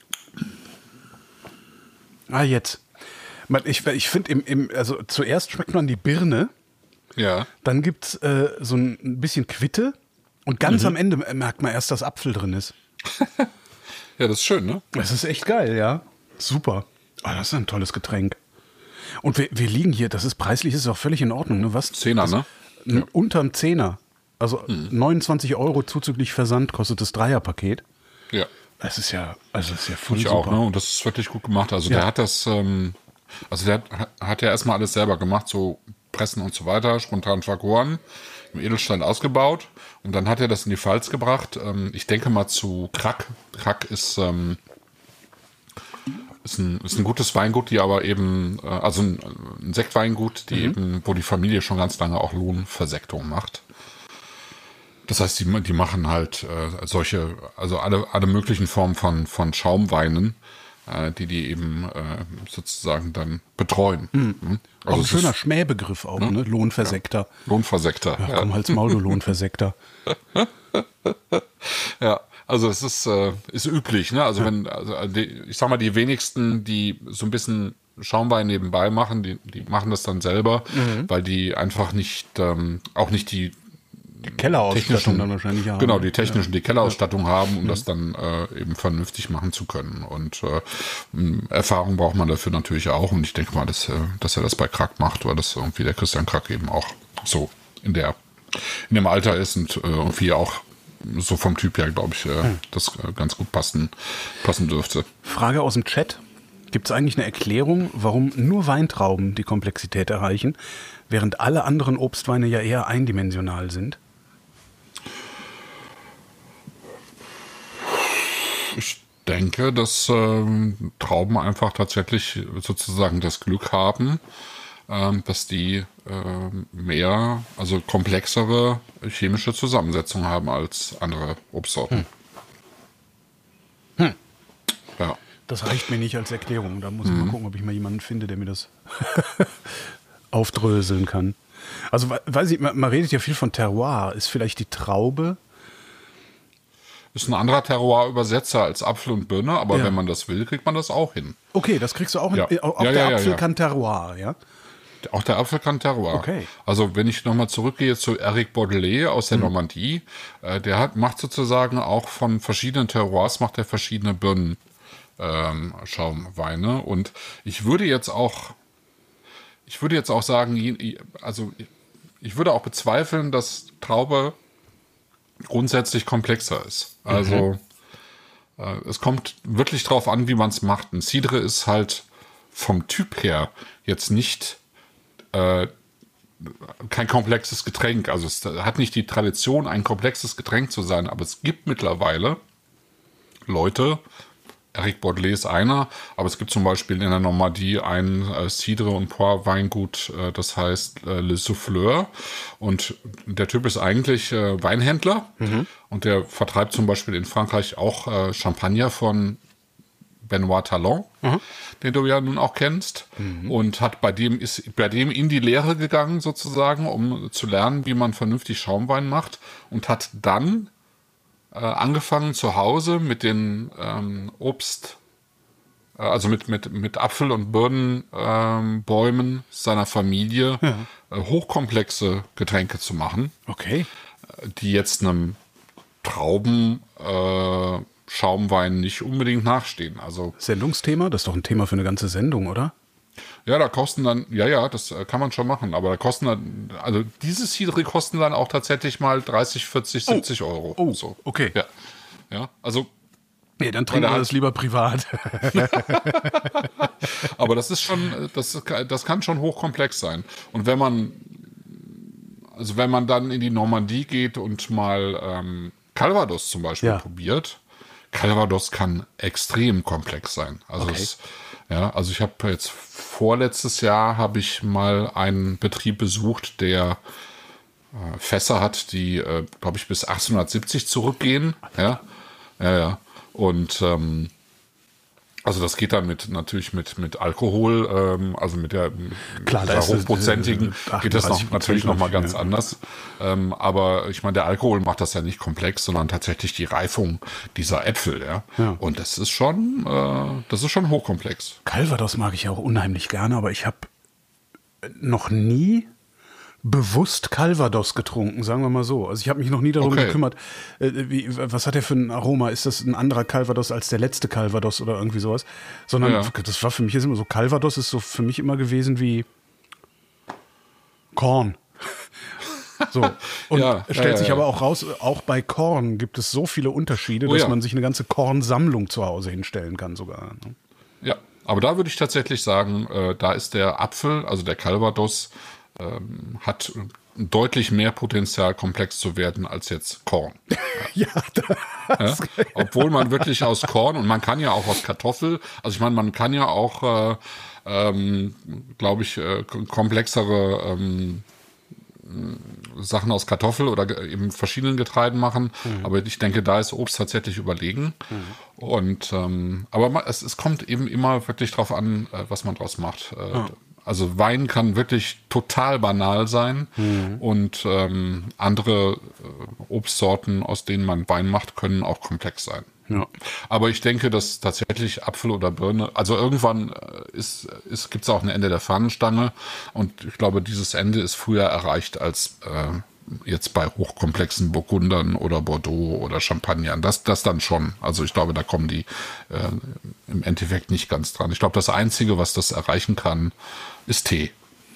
Speaker 2: Ah, jetzt. Ich, ich finde, im, im, also zuerst schmeckt man die Birne.
Speaker 3: Ja.
Speaker 2: Dann gibt es äh, so ein bisschen Quitte. Und ganz mhm. am Ende merkt man erst, dass Apfel drin ist.
Speaker 3: Ja, das ist schön, ne?
Speaker 2: Das ist echt geil, ja. Super. Oh, das ist ein tolles Getränk. Und wir, wir liegen hier, das ist preislich, ist auch völlig in Ordnung. Ne? Was?
Speaker 3: Zehner,
Speaker 2: das,
Speaker 3: ne?
Speaker 2: Ja. Unterm Zehner. Also hm. neunundzwanzig Euro zuzüglich Versand kostet das Dreierpaket.
Speaker 3: Ja.
Speaker 2: Das ist ja, also das ist ja voll
Speaker 3: ich
Speaker 2: super.
Speaker 3: auch, ne? Und das ist wirklich gut gemacht. Also
Speaker 2: ja.
Speaker 3: der hat das, ähm, also der hat, hat ja erstmal alles selber gemacht, so Pressen und so weiter, spontan vergoren, im Edelstein ausgebaut. Und dann hat er das in die Pfalz gebracht. Ähm, ich denke mal zu Krack. Krack ist, ähm, ist, ein, ist ein gutes Weingut, die aber eben, äh, also ein, ein Sektweingut, die mhm. eben, wo die Familie schon ganz lange auch Lohnversektung macht. Das heißt, die, die machen halt äh, solche, also alle, alle möglichen Formen von, von Schaumweinen, äh, die die eben äh, sozusagen dann betreuen.
Speaker 2: Mhm. Also auch ein schöner ist, Schmähbegriff auch, ne? ne? Lohnversekter.
Speaker 3: Ja. Lohnversekter.
Speaker 2: Ja, komm, halt's Maul, du Lohnversekter.
Speaker 3: Ja, also es ist, äh, ist üblich, ne? Also ja. wenn, also die, ich sag mal, die wenigsten, die so ein bisschen Schaumwein nebenbei machen, die, die machen das dann selber, mhm. weil die einfach nicht, ähm, auch nicht die
Speaker 2: Die Kellerausstattung dann wahrscheinlich haben.
Speaker 3: Genau, die technischen, ja. die Kellerausstattung ja. haben, um mhm. das dann äh, eben vernünftig machen zu können. Und äh, Erfahrung braucht man dafür natürlich auch. Und ich denke mal, dass, äh, dass er das bei Krack macht, weil das irgendwie der Christian Krack eben auch so in der in dem Alter ist und äh, irgendwie auch so vom Typ her, glaube ich, äh, mhm. das äh, ganz gut passen, passen dürfte.
Speaker 2: Frage aus dem Chat. Gibt es eigentlich eine Erklärung, warum nur Weintrauben die Komplexität erreichen, während alle anderen Obstweine ja eher eindimensional sind?
Speaker 3: Ich denke, dass ähm, Trauben einfach tatsächlich sozusagen das Glück haben, ähm, dass die ähm, mehr, also komplexere chemische Zusammensetzungen haben als andere Obstsorten.
Speaker 2: Hm. Hm.
Speaker 3: Ja.
Speaker 2: Das reicht mir nicht als Erklärung. Da muss ich mhm. mal gucken, ob ich mal jemanden finde, der mir das aufdröseln kann. Also, weiß ich, man, man redet ja viel von Terroir. Ist vielleicht die Traube?
Speaker 3: Ist ein anderer Terroir-Übersetzer als Apfel und Birne, aber
Speaker 2: ja.
Speaker 3: wenn man das will, kriegt man das auch hin.
Speaker 2: Okay, das kriegst du auch hin.
Speaker 3: Ja.
Speaker 2: Auch
Speaker 3: ja,
Speaker 2: der
Speaker 3: ja,
Speaker 2: Apfel
Speaker 3: ja.
Speaker 2: kann Terroir, ja?
Speaker 3: Auch der Apfel kann Terroir.
Speaker 2: Okay.
Speaker 3: Also wenn ich nochmal zurückgehe zu Eric Baudelaire aus der mhm. Normandie, äh, der hat, macht sozusagen auch von verschiedenen Terroirs, macht er verschiedene Birnen. Ähm, Schaumweine. Und ich würde jetzt auch, ich würde jetzt auch sagen, also ich würde auch bezweifeln, dass Traube grundsätzlich komplexer ist. Also mhm. äh, es kommt wirklich drauf an, wie man es macht. Ein Cidre ist halt vom Typ her jetzt nicht äh, kein komplexes Getränk. Also es hat nicht die Tradition, ein komplexes Getränk zu sein, aber es gibt mittlerweile Leute, Eric Baudelaire ist einer, aber es gibt zum Beispiel in der Normandie ein äh, Cidre- und Poir-Weingut, äh, das heißt äh, Le Souffleur. Und der Typ ist eigentlich äh, Weinhändler mhm. und der vertreibt zum Beispiel in Frankreich auch äh, Champagner von Benoit Talon, mhm. den du ja nun auch kennst. Mhm. Und hat bei dem, ist bei dem in die Lehre gegangen sozusagen, um zu lernen, wie man vernünftig Schaumwein macht und hat dann Äh, angefangen zu Hause mit den ähm, Obst, äh, also mit, mit, mit Apfel- und Birnenbäumen ähm, seiner Familie ja. äh, hochkomplexe Getränke zu machen.
Speaker 2: Okay.
Speaker 3: Äh, die jetzt einem Trauben äh, Schaumwein nicht unbedingt nachstehen. Also
Speaker 2: Sendungsthema? Das ist doch ein Thema für eine ganze Sendung, oder?
Speaker 3: Ja, da kosten dann, ja, ja, das kann man schon machen, aber da kosten dann, also diese Cidre kosten dann auch tatsächlich mal dreißig, vierzig, siebzig
Speaker 2: oh.
Speaker 3: Euro.
Speaker 2: Oh,
Speaker 3: so.
Speaker 2: Okay.
Speaker 3: Ja, ja, also.
Speaker 2: Nee, dann trinken wir das lieber privat.
Speaker 3: Aber das ist schon, das, das kann schon hochkomplex sein. Und wenn man also wenn man dann in die Normandie geht und mal ähm, Calvados zum Beispiel
Speaker 2: Ja.
Speaker 3: probiert, Calvados kann extrem komplex sein. Also
Speaker 2: Okay.
Speaker 3: es, ja, also ich habe jetzt vorletztes Jahr habe ich mal einen Betrieb besucht, der äh, Fässer hat, die, äh, glaube ich, bis achtzehnhundertsiebzig zurückgehen. Ja, ja, ja. Und ähm, also das geht dann mit natürlich mit mit Alkohol, ähm, also mit der
Speaker 2: Klar, da
Speaker 3: dieser
Speaker 2: ist es,
Speaker 3: hochprozentigen
Speaker 2: äh,
Speaker 3: geht das noch,
Speaker 2: achtunddreißig
Speaker 3: natürlich noch mal ganz
Speaker 2: ja.
Speaker 3: anders. Ähm, aber ich meine, der Alkohol macht das ja nicht komplex, sondern tatsächlich die Reifung dieser Äpfel, ja.
Speaker 2: Ja.
Speaker 3: Und das ist schon, äh, das ist schon hochkomplex.
Speaker 2: Calvados mag ich auch unheimlich gerne, aber ich habe noch nie bewusst Calvados getrunken, sagen wir mal so. Also ich habe mich noch nie darum
Speaker 3: Okay.
Speaker 2: gekümmert, äh, wie, was hat der für ein Aroma? Ist das ein anderer Calvados als der letzte Calvados oder irgendwie sowas? Sondern
Speaker 3: Ja.
Speaker 2: das war für mich jetzt immer so, Calvados ist so für mich immer gewesen wie Korn. So. Und
Speaker 3: Ja,
Speaker 2: es
Speaker 3: ja,
Speaker 2: stellt
Speaker 3: ja,
Speaker 2: sich
Speaker 3: ja.
Speaker 2: aber auch raus, auch bei Korn gibt es so viele Unterschiede,
Speaker 3: Oh
Speaker 2: dass
Speaker 3: ja.
Speaker 2: man sich eine ganze Kornsammlung zu Hause hinstellen kann sogar. Ne?
Speaker 3: Ja, aber da würde ich tatsächlich sagen, äh, da ist der Apfel, also der Calvados, ähm, hat deutlich mehr Potenzial, komplex zu werden, als jetzt Korn.
Speaker 2: Ja,
Speaker 3: Ja? Obwohl man wirklich aus Korn, und man kann ja auch aus Kartoffel, also ich meine, man kann ja auch, äh, ähm, glaube ich, äh, komplexere ähm, Sachen aus Kartoffel oder ge- eben verschiedenen Getreiden machen.
Speaker 2: Mhm.
Speaker 3: Aber ich denke, da ist Obst tatsächlich überlegen. Und ähm, aber ma- es, es kommt eben immer wirklich drauf an, äh, was man draus macht. Äh, Also Wein kann wirklich total banal sein und ähm, andere äh, Obstsorten, aus denen man Wein macht, können auch komplex sein.
Speaker 2: Ja.
Speaker 3: Aber ich denke, dass tatsächlich Apfel oder Birne, also irgendwann äh, ist, ist, gibt es auch ein Ende der Fahnenstange und ich glaube, dieses Ende ist früher erreicht als äh, jetzt bei hochkomplexen Burgundern oder Bordeaux oder Champagnern. Das, das dann schon. Also ich glaube, da kommen die äh, im Endeffekt nicht ganz dran. Ich glaube, das Einzige, was das erreichen kann, ist Tee.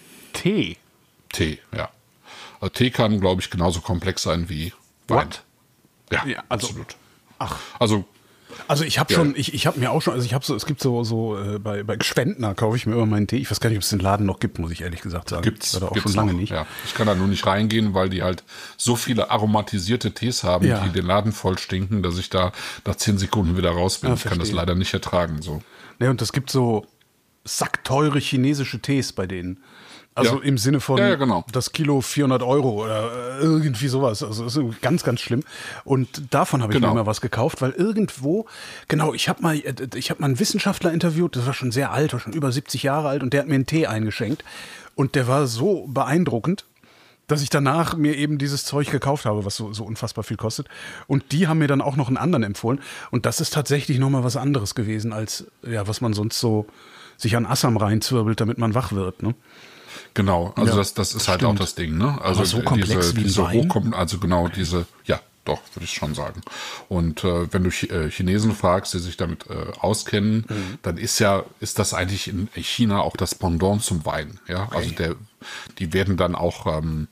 Speaker 2: Tee.
Speaker 3: Tee, ja. Also Tee kann, glaube ich, genauso komplex sein wie Wein.
Speaker 2: What?
Speaker 3: Ja,
Speaker 2: Ja, also-
Speaker 3: absolut.
Speaker 2: Ach.
Speaker 3: Also
Speaker 2: Also ich habe
Speaker 3: Ja.
Speaker 2: schon, ich, ich habe mir auch schon, also ich habe so, es gibt so, so äh, bei, bei Gschwendner kaufe ich mir immer meinen Tee. Ich weiß gar nicht, ob es den Laden noch gibt, muss ich ehrlich gesagt sagen.
Speaker 3: Gibt's,
Speaker 2: Oder auch
Speaker 3: gibt's
Speaker 2: schon lange
Speaker 3: noch.
Speaker 2: nicht.
Speaker 3: Ja. Ich kann da nur nicht reingehen, weil die halt so viele aromatisierte Tees haben,
Speaker 2: Ja.
Speaker 3: die den Laden voll stinken, dass ich da nach zehn Sekunden wieder raus bin.
Speaker 2: Ja,
Speaker 3: ich kann das
Speaker 2: verstehe.
Speaker 3: leider nicht ertragen. So.
Speaker 2: Ne, und es gibt so sackteure chinesische Tees bei denen. Also
Speaker 3: Ja.
Speaker 2: im Sinne von
Speaker 3: Ja, ja, genau.
Speaker 2: das Kilo vierhundert Euro oder äh, irgendwie sowas. Also das ist ganz, ganz schlimm. Und davon habe ich
Speaker 3: Genau.
Speaker 2: mir immer was gekauft, weil irgendwo, genau, ich habe mal, äh, ich habe mal einen Wissenschaftler interviewt, das war schon sehr alt, war schon über siebzig Jahre alt und der hat mir einen Tee eingeschenkt. Und der war so beeindruckend, dass ich danach mir eben dieses Zeug gekauft habe, was so, so unfassbar viel kostet. Und die haben mir dann auch noch einen anderen empfohlen. Und das ist tatsächlich nochmal was anderes gewesen, als ja, was man sonst so sich an Assam reinzwirbelt, damit man wach wird. Ne?
Speaker 3: Genau, also
Speaker 2: Ja,
Speaker 3: das, das ist halt
Speaker 2: stimmt.
Speaker 3: auch das Ding, ne? Also
Speaker 2: Aber so komplex
Speaker 3: diese,
Speaker 2: wie ein
Speaker 3: diese
Speaker 2: Wein?
Speaker 3: hochkom- also genau diese, ja, doch, würde ich schon sagen. Und äh, wenn du Ch äh, Chinesen fragst, die sich damit äh, auskennen,
Speaker 2: Mhm.
Speaker 3: dann ist ja, ist das eigentlich in China auch das Pendant zum Wein, ja? Also der, die werden dann auch, ähm,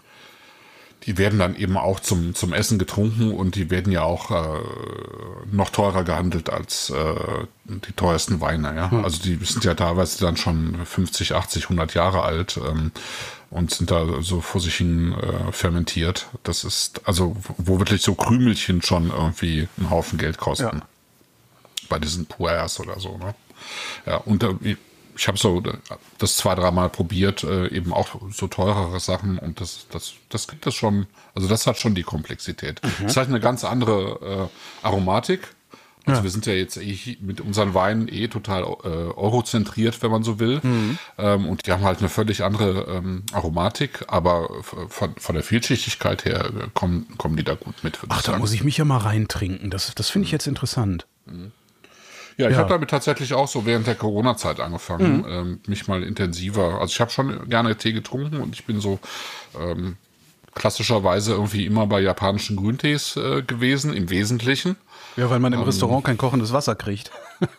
Speaker 3: die werden dann eben auch zum, zum Essen getrunken und die werden ja auch äh, noch teurer gehandelt als äh, die teuersten Weine. Ja? Also die sind ja teilweise dann schon fünfzig, achtzig, hundert Jahre alt ähm, und sind da so vor sich hin äh, fermentiert. Das ist, also wo wirklich so Krümelchen schon irgendwie einen Haufen Geld kosten.
Speaker 2: Ja.
Speaker 3: Bei diesen Puers oder so. Ne? Ja, und äh, ich habe so das zwei, dreimal probiert, äh, eben auch so teurere Sachen und das, das, das gibt es schon, also das hat schon die Komplexität.
Speaker 2: Mhm.
Speaker 3: Es ist halt eine ganz andere äh, Aromatik. Also wir sind ja jetzt eh mit unseren Weinen eh total äh, eurozentriert, wenn man so will.
Speaker 2: Mhm.
Speaker 3: Ähm, und die haben halt eine völlig andere ähm, Aromatik, aber von, von der Vielschichtigkeit her äh, kommen, kommen die da gut mit.
Speaker 2: Ach, da muss ich mich ja mal reintrinken. Das, das finde ich jetzt interessant.
Speaker 3: Ja, ich
Speaker 2: Ja.
Speaker 3: habe damit tatsächlich auch so während der Corona-Zeit angefangen,
Speaker 2: Mhm.
Speaker 3: ähm, mich mal intensiver. Also ich habe schon gerne Tee getrunken und ich bin so ähm, klassischerweise irgendwie immer bei japanischen Grüntees äh, gewesen, im Wesentlichen.
Speaker 2: Ja, weil man im Restaurant kein kochendes Wasser kriegt.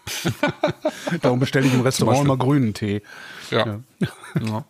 Speaker 2: Darum bestelle ich im Restaurant
Speaker 3: Beispiel.
Speaker 2: immer grünen Tee.
Speaker 3: Ja. ja.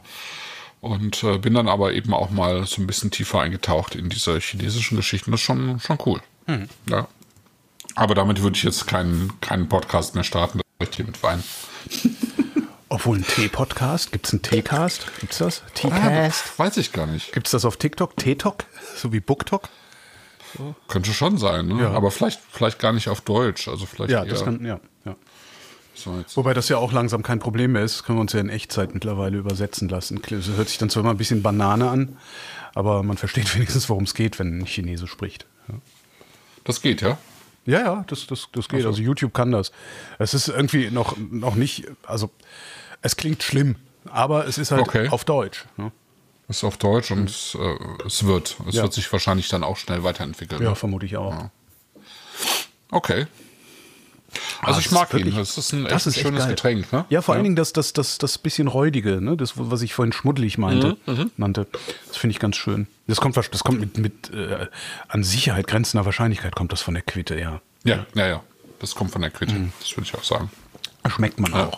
Speaker 3: Und äh, bin dann aber eben auch mal so ein bisschen tiefer eingetaucht in diese chinesischen Geschichten. Das ist schon, schon cool. Ja. Aber damit würde ich jetzt keinen, keinen Podcast mehr starten. Das reicht hier mit Wein.
Speaker 2: Obwohl ein Tee-Podcast, gibt es einen Teecast? Gibt's das? Teecast?
Speaker 3: Ah, weiß ich gar nicht.
Speaker 2: Gibt es das auf TikTok? T-Talk? So wie BookTok?
Speaker 3: Könnte schon sein, ne?
Speaker 2: Ja.
Speaker 3: Aber vielleicht, vielleicht gar nicht auf Deutsch. Also vielleicht
Speaker 2: Ja,
Speaker 3: eher,
Speaker 2: das kann, ja, ja.
Speaker 3: so jetzt.
Speaker 2: Wobei das ja auch langsam kein Problem mehr ist, können wir uns ja in Echtzeit mittlerweile übersetzen lassen. Das hört sich dann zwar immer ein bisschen Banane an, aber man versteht wenigstens, worum es geht, wenn ein Chinese spricht. Ja.
Speaker 3: Das geht, ja?
Speaker 2: Ja, ja, das, das, das geht.
Speaker 3: Ach so.
Speaker 2: Also YouTube kann das. Es ist irgendwie noch, noch nicht, also es klingt schlimm, aber es ist halt
Speaker 3: Okay.
Speaker 2: auf Deutsch. Ne?
Speaker 3: Ist auf Deutsch und es, äh, es wird. Es
Speaker 2: Ja.
Speaker 3: wird sich wahrscheinlich dann auch schnell weiterentwickeln.
Speaker 2: Ja,
Speaker 3: Ne?
Speaker 2: vermute ich auch.
Speaker 3: Ja. Okay. Also
Speaker 2: Ah,
Speaker 3: ich
Speaker 2: das
Speaker 3: mag
Speaker 2: ist wirklich-
Speaker 3: ihn. Das ist ein,
Speaker 2: das
Speaker 3: echt ein
Speaker 2: ist echt
Speaker 3: schönes
Speaker 2: geil.
Speaker 3: Getränk. Ne?
Speaker 2: Ja, vor allen Dingen das, das, das, das bisschen räudige, ne? Das, was ich vorhin schmuddelig meinte,
Speaker 3: Mhm,
Speaker 2: nannte. Das finde ich ganz schön. Das kommt, wahrsch- das kommt mit, mit äh, an Sicherheit grenzender Wahrscheinlichkeit kommt das von der Quitte, ja.
Speaker 3: Ja, ja, ja. Das kommt von der Quitte.
Speaker 2: Mhm.
Speaker 3: Das würde ich auch sagen.
Speaker 2: Schmeckt man
Speaker 3: Ja.
Speaker 2: auch.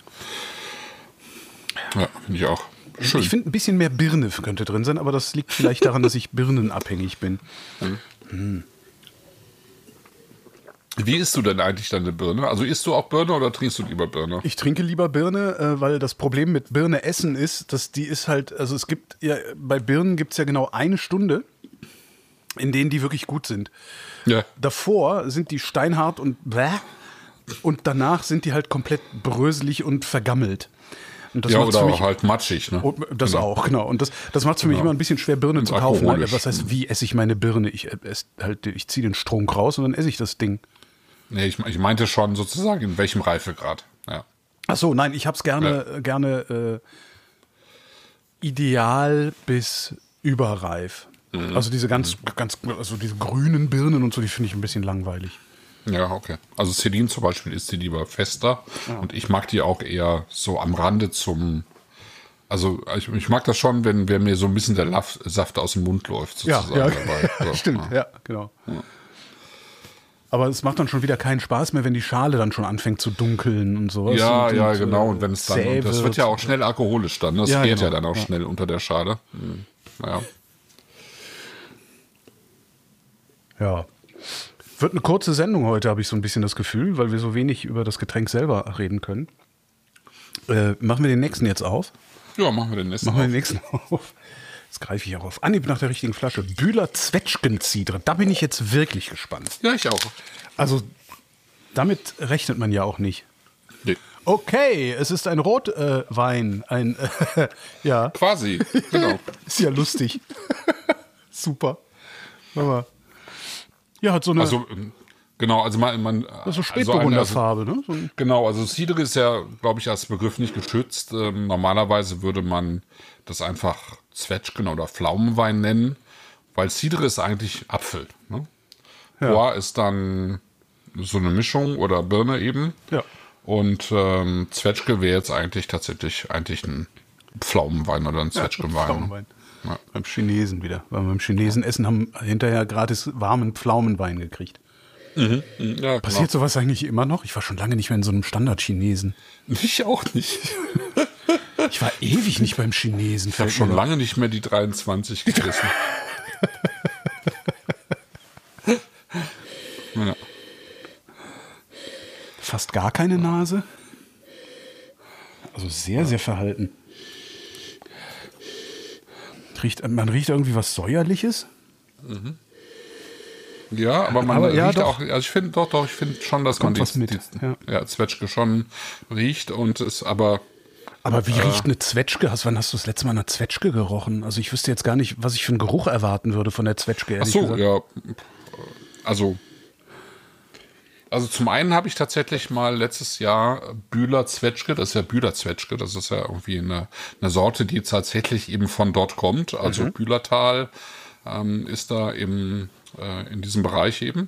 Speaker 3: Ja, finde ich auch. Schön.
Speaker 2: Ich finde, ein bisschen mehr Birne könnte drin sein, aber das liegt vielleicht daran, dass ich birnenabhängig bin.
Speaker 3: Wie isst du denn eigentlich deine Birne? Also isst du auch Birne oder trinkst du lieber Birne?
Speaker 2: Ich trinke lieber Birne, äh, weil das Problem mit Birne essen ist, dass die ist halt, also es gibt ja, bei Birnen gibt es ja genau eine Stunde, in denen die wirklich gut sind.
Speaker 3: Ja.
Speaker 2: Davor sind die steinhart und bäh, und danach sind die halt komplett bröselig und vergammelt. Und das
Speaker 3: Ja,
Speaker 2: macht's
Speaker 3: oder
Speaker 2: für mich,
Speaker 3: halt matschig, ne?
Speaker 2: und das
Speaker 3: Genau.
Speaker 2: auch, genau. Und das, das macht es für mich
Speaker 3: Genau.
Speaker 2: immer ein bisschen schwer, Birne
Speaker 3: Und
Speaker 2: zu kaufen.
Speaker 3: alkoholisch.
Speaker 2: Was heißt, wie esse ich meine Birne? Ich, äh, ess halt, ich ziehe den Strunk raus und dann esse ich das Ding.
Speaker 3: Nee, ich, ich meinte schon sozusagen, in welchem Reifegrad. Ja.
Speaker 2: Ach so, nein, ich hab's gerne, äh, gerne äh, ideal bis überreif.
Speaker 3: Mhm.
Speaker 2: Also diese ganz, ganz, also diese grünen Birnen und so, die finde ich ein bisschen langweilig.
Speaker 3: Ja, okay. Also Celine zum Beispiel ist die lieber fester und ich mag die auch eher so am Rande zum. Also ich, ich mag das schon, wenn, wenn mir so ein bisschen der Laff, Saft aus dem Mund läuft, sozusagen.
Speaker 2: ja,
Speaker 3: dabei. So,
Speaker 2: stimmt,
Speaker 3: ja.
Speaker 2: ja, genau. Aber es macht dann schon wieder keinen Spaß mehr, wenn die Schale dann schon anfängt zu dunkeln und sowas.
Speaker 3: Ja,
Speaker 2: und,
Speaker 3: ja,
Speaker 2: und,
Speaker 3: genau.
Speaker 2: äh,
Speaker 3: Und wenn es dann,
Speaker 2: zäh
Speaker 3: und das wird ja auch schnell alkoholisch dann. Das
Speaker 2: Ja,
Speaker 3: geht
Speaker 2: genau.
Speaker 3: ja dann auch
Speaker 2: Ja.
Speaker 3: schnell unter der Schale. Hm. Naja.
Speaker 2: Ja. Wird eine kurze Sendung heute, habe ich so ein bisschen das Gefühl, weil wir so wenig über das Getränk selber reden können. Äh, machen wir den nächsten jetzt auf?
Speaker 3: Ja, machen wir den nächsten.
Speaker 2: Machen wir den
Speaker 3: auf.
Speaker 2: nächsten auf. Jetzt greife ich auch auf Anhieb nach der richtigen Flasche. Bühler Zwetschgenziedre. Da bin ich jetzt wirklich gespannt.
Speaker 3: Ja, ich auch.
Speaker 2: Also, damit rechnet man ja auch nicht.
Speaker 3: Nee.
Speaker 2: Okay, es ist ein Rotwein. Äh, ein, äh, ja,
Speaker 3: Quasi, genau.
Speaker 2: ist ja lustig. Super. Warte mal. Ja, hat so eine
Speaker 3: Also, ähm, genau, also man. man
Speaker 2: so
Speaker 3: also
Speaker 2: Spätburgunderfarbe,
Speaker 3: eine-
Speaker 2: ne? So ein,
Speaker 3: Genau, also Cidre ist ja, glaube ich, als Begriff nicht geschützt. Ähm, normalerweise würde man das einfach Zwetschgen oder Pflaumenwein nennen, weil Cidre ist eigentlich Apfel. Ne?
Speaker 2: Ja.
Speaker 3: Bois ist dann so eine Mischung oder Birne eben.
Speaker 2: ja.
Speaker 3: Und ähm, Zwetschge wäre jetzt eigentlich tatsächlich eigentlich ein Pflaumenwein oder ein Zwetschgenwein.
Speaker 2: Pflaumenwein.
Speaker 3: Ja.
Speaker 2: Beim Chinesen wieder. Weil wir beim Chinesen essen haben hinterher gratis warmen Pflaumenwein gekriegt.
Speaker 3: Ja,
Speaker 2: Passiert sowas eigentlich immer noch? Ich war schon lange nicht mehr in so einem Standard-Chinesen.
Speaker 3: genau. Ich auch nicht.
Speaker 2: Ich war ewig nicht beim Chinesen.
Speaker 3: Ich habe schon lange nicht mehr die dreiundzwanzig gegessen. Ja.
Speaker 2: Fast gar keine Nase. Also sehr, sehr verhalten. Riecht, man riecht irgendwie was Säuerliches.
Speaker 3: Ja, aber man
Speaker 2: Aber ja,
Speaker 3: riecht
Speaker 2: doch.
Speaker 3: auch, also ich finde doch, doch, ich finde schon, dass
Speaker 2: Kommt
Speaker 3: man
Speaker 2: was mit,
Speaker 3: die,
Speaker 2: ja.
Speaker 3: ja, Zwetschge schon riecht und es aber,
Speaker 2: Aber wie riecht eine Zwetschge? Hast, wann hast du das letzte Mal eine Zwetschge gerochen? Also ich wüsste jetzt gar nicht, was ich für einen Geruch erwarten würde von der Zwetschge.
Speaker 3: ach
Speaker 2: ehrlich
Speaker 3: so,
Speaker 2: gesagt.
Speaker 3: ja, also, also zum einen habe ich tatsächlich mal letztes Jahr Bühler Zwetschge, das ist ja Bühler Zwetschge, das ist ja irgendwie eine, eine Sorte, die tatsächlich eben von dort kommt, also
Speaker 2: Mhm.
Speaker 3: Bühlertal ähm, ist da eben äh, in diesem Bereich eben.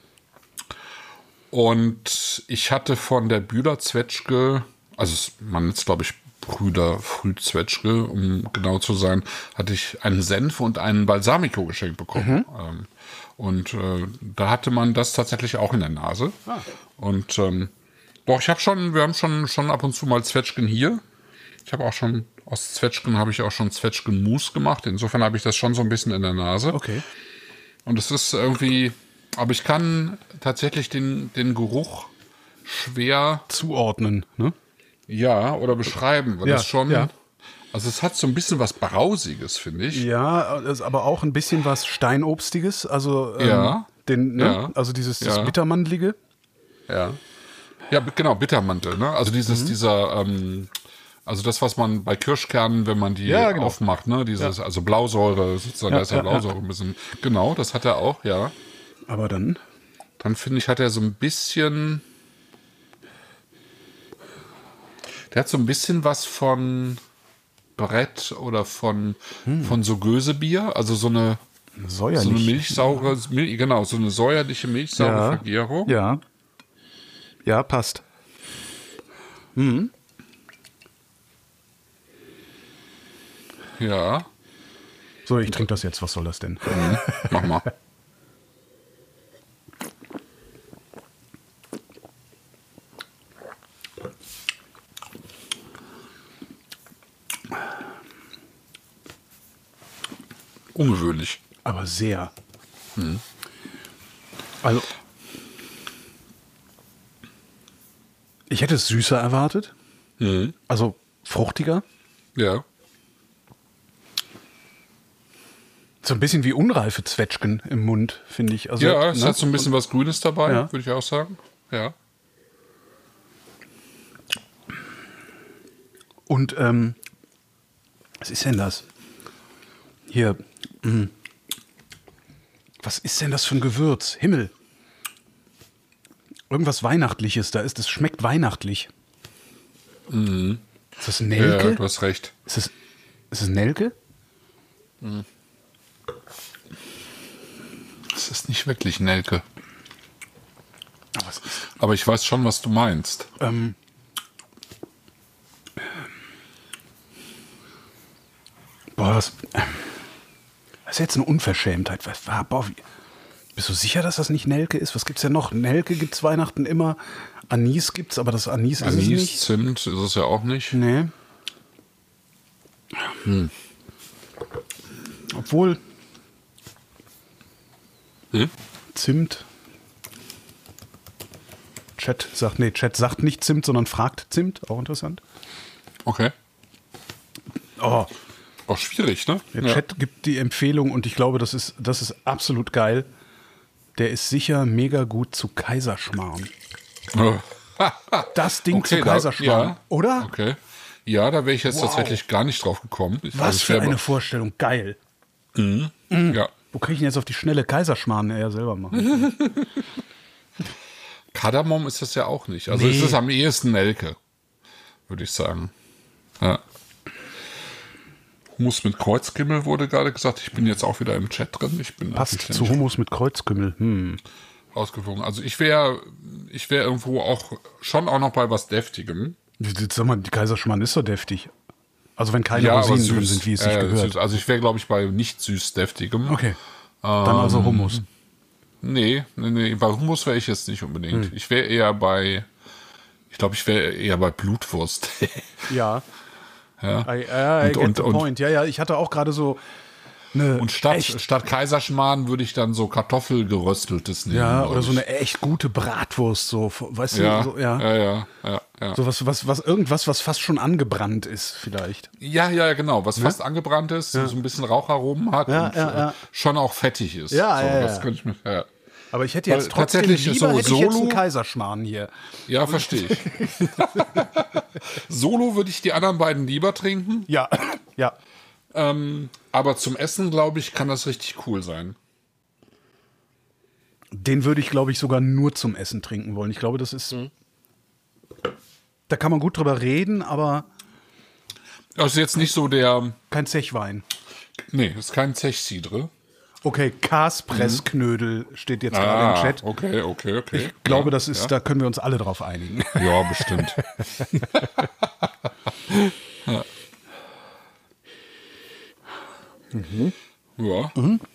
Speaker 3: Und ich hatte von der Bühler Zwetschge, also es, man nennt es glaube ich Brüder Frühzwetschge, um genau zu sein, hatte ich einen Senf und einen Balsamico geschenkt bekommen. Ähm, und äh, da hatte man das tatsächlich auch in der Nase.
Speaker 2: Ah.
Speaker 3: Und ähm, doch, ich habe schon, wir haben schon, schon ab und zu mal Zwetschgen hier. Ich habe auch schon, aus Zwetschgen habe ich auch schon Zwetschgenmus gemacht. Insofern habe ich das schon so ein bisschen in der Nase.
Speaker 2: Okay.
Speaker 3: Und es ist irgendwie, aber ich kann tatsächlich den, den Geruch schwer,
Speaker 2: Zuordnen, ne?
Speaker 3: Ja, oder beschreiben, weil
Speaker 2: Ja,
Speaker 3: das schon.
Speaker 2: ja.
Speaker 3: Also es hat so ein bisschen was Brausiges, finde ich.
Speaker 2: Ja, das ist aber auch ein bisschen was Steinobstiges. Also, ähm,
Speaker 3: Ja.
Speaker 2: den, ne?
Speaker 3: Ja.
Speaker 2: also dieses das
Speaker 3: Ja.
Speaker 2: Bittermandelige.
Speaker 3: Ja. Ja, b- genau, Bittermantel, ne? Also dieses,
Speaker 2: Mhm.
Speaker 3: dieser, ähm, also das, was man bei Kirschkernen, wenn man die
Speaker 2: Ja, genau.
Speaker 3: aufmacht, ne? Dieses, also Blausäure, sozusagen,
Speaker 2: Ja,
Speaker 3: da ist ja
Speaker 2: ja,
Speaker 3: Blausäure ein bisschen. Genau, das hat er auch, ja.
Speaker 2: Aber dann,
Speaker 3: Dann finde ich, hat er so ein bisschen. Der hat so ein bisschen was von Brett oder von,
Speaker 2: Hm.
Speaker 3: von so Gösebier, also so eine,
Speaker 2: säuerlich.
Speaker 3: so eine milchsaure, Mil, genau, so eine säuerliche, milchsaure
Speaker 2: ja.
Speaker 3: Vergärung.
Speaker 2: Ja. Ja, passt.
Speaker 3: Ja,
Speaker 2: So, ich trinke das jetzt. Was soll das denn?
Speaker 3: mach mal. Ungewöhnlich.
Speaker 2: Aber sehr. Also, ich hätte es süßer erwartet. Also fruchtiger.
Speaker 3: Ja.
Speaker 2: So ein bisschen wie unreife Zwetschgen im Mund, finde ich. Also,
Speaker 3: Ja, es
Speaker 2: ne?
Speaker 3: hat so ein bisschen was Grünes dabei,
Speaker 2: Ja.
Speaker 3: würde ich auch sagen. Ja.
Speaker 2: Und, ähm, was ist denn das? Hier, mh. Was ist denn das für ein Gewürz? Himmel. Irgendwas Weihnachtliches da ist. Es schmeckt weihnachtlich.
Speaker 3: Mhm.
Speaker 2: Ist das
Speaker 3: Ja,
Speaker 2: Nelke?
Speaker 3: du hast recht.
Speaker 2: Ist es, ist es Nelke?
Speaker 3: Es ist nicht wirklich Nelke.
Speaker 2: Aber es ist,
Speaker 3: Aber ich weiß schon, was du meinst.
Speaker 2: ähm, boah, was, das ist jetzt eine Unverschämtheit. Was, boah, wie, bist du sicher, dass das nicht Nelke ist? Was gibt's denn noch? Nelke gibt's Weihnachten immer. Anis gibt's, aber das Anis, ist es
Speaker 3: Anis,
Speaker 2: nicht.
Speaker 3: Zimt ist es ja auch nicht.
Speaker 2: Nee. Obwohl.
Speaker 3: Hm?
Speaker 2: Zimt. Chat sagt, nee, Chat sagt nicht Zimt, sondern fragt Zimt. Auch interessant.
Speaker 3: Okay.
Speaker 2: Oh,
Speaker 3: Auch schwierig, ne?
Speaker 2: der Chat gibt die Empfehlung und ich glaube, das ist, das ist absolut geil. Der ist sicher mega gut zu Kaiserschmarrn.
Speaker 3: Ja.
Speaker 2: Das Ding
Speaker 3: Okay,
Speaker 2: zu
Speaker 3: da-
Speaker 2: Kaiserschmarrn,
Speaker 3: ja.
Speaker 2: oder?
Speaker 3: Okay. Ja, da wäre ich jetzt
Speaker 2: Wow.
Speaker 3: tatsächlich gar nicht drauf gekommen. Ich,
Speaker 2: Was
Speaker 3: ich
Speaker 2: für
Speaker 3: wär-
Speaker 2: eine Vorstellung. Geil.
Speaker 3: Ja.
Speaker 2: Wo kriege ich denn jetzt auf die schnelle Kaiserschmarrn eher selber machen?
Speaker 3: Kardamom ist das ja auch nicht. Also
Speaker 2: Nee.
Speaker 3: es ist am ehesten Nelke, würde ich sagen. Ja. Hummus mit Kreuzkümmel wurde gerade gesagt. Ich bin jetzt auch wieder im Chat drin. Ich bin
Speaker 2: Passt
Speaker 3: natürlich
Speaker 2: zu Hummus mit Kreuzkümmel. Hm.
Speaker 3: ausgewogen. Also ich wäre ich wäre irgendwo auch schon auch noch bei was Deftigem.
Speaker 2: Jetzt sag mal, die Kaiserschmarrn ist so deftig. Also wenn keine Rosinen drin sind, wie es sich
Speaker 3: Ja, ja,
Speaker 2: gehört.
Speaker 3: süß. Also ich wäre, glaube ich, bei nicht süß deftigem.
Speaker 2: Okay. Dann also Hummus.
Speaker 3: Nee, nee, nee, bei Hummus wäre ich jetzt nicht unbedingt.
Speaker 2: Hm.
Speaker 3: Ich wäre eher bei, ich glaube, ich wäre eher bei Blutwurst.
Speaker 2: Ja.
Speaker 3: ja.
Speaker 2: I, I, I
Speaker 3: Und-
Speaker 2: get
Speaker 3: und-
Speaker 2: the
Speaker 3: und-
Speaker 2: point. Ja, ja, ich hatte auch gerade so eine
Speaker 3: Und statt,
Speaker 2: echt,
Speaker 3: statt Kaiserschmarrn würde ich dann so Kartoffelgerösteltes nehmen.
Speaker 2: ja,
Speaker 3: glaub
Speaker 2: oder so
Speaker 3: ich.
Speaker 2: eine echt gute Bratwurst, so, weißt
Speaker 3: Ja,
Speaker 2: du, so, ja.
Speaker 3: ja, ja, ja, ja.
Speaker 2: So was, was, was, irgendwas, was fast schon angebrannt ist, vielleicht.
Speaker 3: Ja, ja, genau. Was fast angebrannt ist, so ein bisschen Raucharomen hat
Speaker 2: Ja,
Speaker 3: und
Speaker 2: ja,
Speaker 3: äh,
Speaker 2: ja.
Speaker 3: schon auch fettig ist.
Speaker 2: Ja,
Speaker 3: so,
Speaker 2: ja,
Speaker 3: das
Speaker 2: ja.
Speaker 3: könnte ich mir, ja.
Speaker 2: Aber ich hätte
Speaker 3: Weil
Speaker 2: jetzt trotzdem
Speaker 3: tatsächlich
Speaker 2: lieber,
Speaker 3: so
Speaker 2: hätte ich jetzt
Speaker 3: Solo-
Speaker 2: einen Kaiserschmarrn hier.
Speaker 3: Ja, verstehe ich. Solo würde ich die anderen beiden lieber trinken.
Speaker 2: Ja, ja.
Speaker 3: Ähm, aber zum Essen, glaube ich, kann das richtig cool sein.
Speaker 2: Den würde ich, glaube ich, sogar nur zum Essen trinken wollen. Ich glaube, das ist.
Speaker 3: Mhm.
Speaker 2: Da kann man gut drüber reden, aber
Speaker 3: Also jetzt nicht so der,
Speaker 2: kein Zechwein.
Speaker 3: nee, ist kein Zechsidre.
Speaker 2: Okay, Kaspressknödel steht jetzt gerade
Speaker 3: Ah,
Speaker 2: im Chat.
Speaker 3: okay, okay, okay.
Speaker 2: Ich glaube,
Speaker 3: ja,
Speaker 2: das ist,
Speaker 3: ja.
Speaker 2: da können wir uns alle drauf einigen.
Speaker 3: Ja, bestimmt. ja. Ja.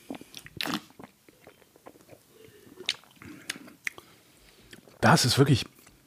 Speaker 2: Das ist wirklich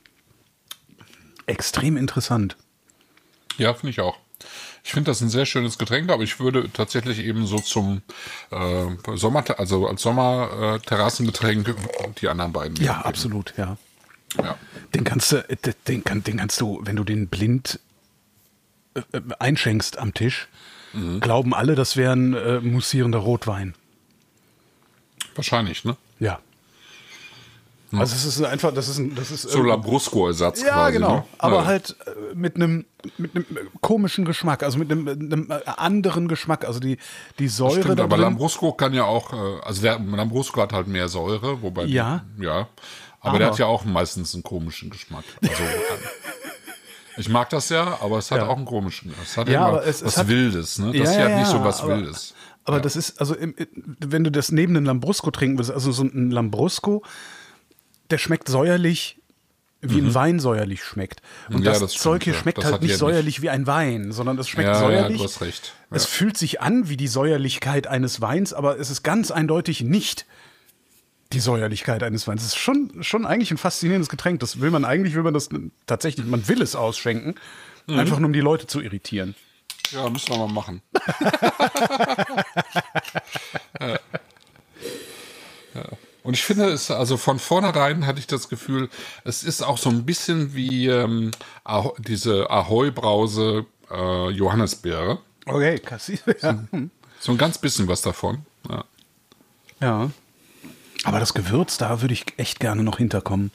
Speaker 2: extrem interessant.
Speaker 3: Ja, finde ich auch. Ich finde das ein sehr schönes Getränk, aber ich würde tatsächlich eben so zum äh, Sommer, also als Sommerterrassengetränk die anderen beiden.
Speaker 2: Ja,
Speaker 3: nehmen.
Speaker 2: absolut, ja.
Speaker 3: Ja.
Speaker 2: Den kannst du, den, kann, den kannst du, wenn du den blind äh, einschenkst am Tisch, mhm. glauben alle, das wäre ein äh, moussierender Rotwein.
Speaker 3: Wahrscheinlich, ne?
Speaker 2: Ja. Hm. Also es ist einfach, das ist ein, das ist
Speaker 3: so Lambrusco-Ersatz
Speaker 2: ja,
Speaker 3: quasi.
Speaker 2: Genau.
Speaker 3: Ne?
Speaker 2: Aber
Speaker 3: ja.
Speaker 2: halt äh, mit einem mit einem komischen Geschmack, also mit einem, einem anderen Geschmack. Also die die Säure.
Speaker 3: Stimmt,
Speaker 2: da
Speaker 3: aber
Speaker 2: drin,
Speaker 3: Lambrusco kann ja auch, also der Lambrusco hat halt mehr Säure, wobei
Speaker 2: ja,
Speaker 3: die, ja. Aber,
Speaker 2: aber
Speaker 3: der hat ja auch meistens einen komischen Geschmack. Also ich mag das ja, aber es hat
Speaker 2: ja.
Speaker 3: auch einen komischen. Es hat
Speaker 2: ja,
Speaker 3: immer
Speaker 2: aber es,
Speaker 3: was
Speaker 2: es hat,
Speaker 3: Wildes, ne? Das
Speaker 2: ja,
Speaker 3: hier
Speaker 2: ja,
Speaker 3: hat nicht so
Speaker 2: ja,
Speaker 3: was
Speaker 2: aber,
Speaker 3: Wildes.
Speaker 2: Aber
Speaker 3: ja.
Speaker 2: das ist, also im, wenn du das neben einem Lambrusco trinken willst, also so ein Lambrusco, der schmeckt säuerlich, wie
Speaker 3: mhm.
Speaker 2: ein Wein säuerlich schmeckt. Und
Speaker 3: ja,
Speaker 2: das,
Speaker 3: das
Speaker 2: Zeug hier
Speaker 3: ja.
Speaker 2: schmeckt
Speaker 3: das
Speaker 2: halt nicht säuerlich nicht. wie ein Wein, sondern es schmeckt
Speaker 3: ja,
Speaker 2: säuerlich.
Speaker 3: Ja, du hast recht. Ja.
Speaker 2: Es fühlt sich an wie die Säuerlichkeit eines Weins, aber es ist ganz eindeutig nicht die Säuerlichkeit eines Weins. Es ist schon, schon eigentlich ein faszinierendes Getränk. Das will man eigentlich, will man das tatsächlich, man will es ausschenken, mhm. einfach nur um die Leute zu irritieren.
Speaker 3: Ja, müssen wir mal machen. ja. Ja. Und ich finde es, also von vornherein hatte ich das Gefühl, es ist auch so ein bisschen wie ähm, Aho- diese Ahoi-Brause äh, Johannisbeere.
Speaker 2: Okay, Cassis. Ja.
Speaker 3: So, so ein ganz bisschen was davon. Ja.
Speaker 2: ja. Aber das Gewürz, da würde ich echt gerne noch hinterkommen.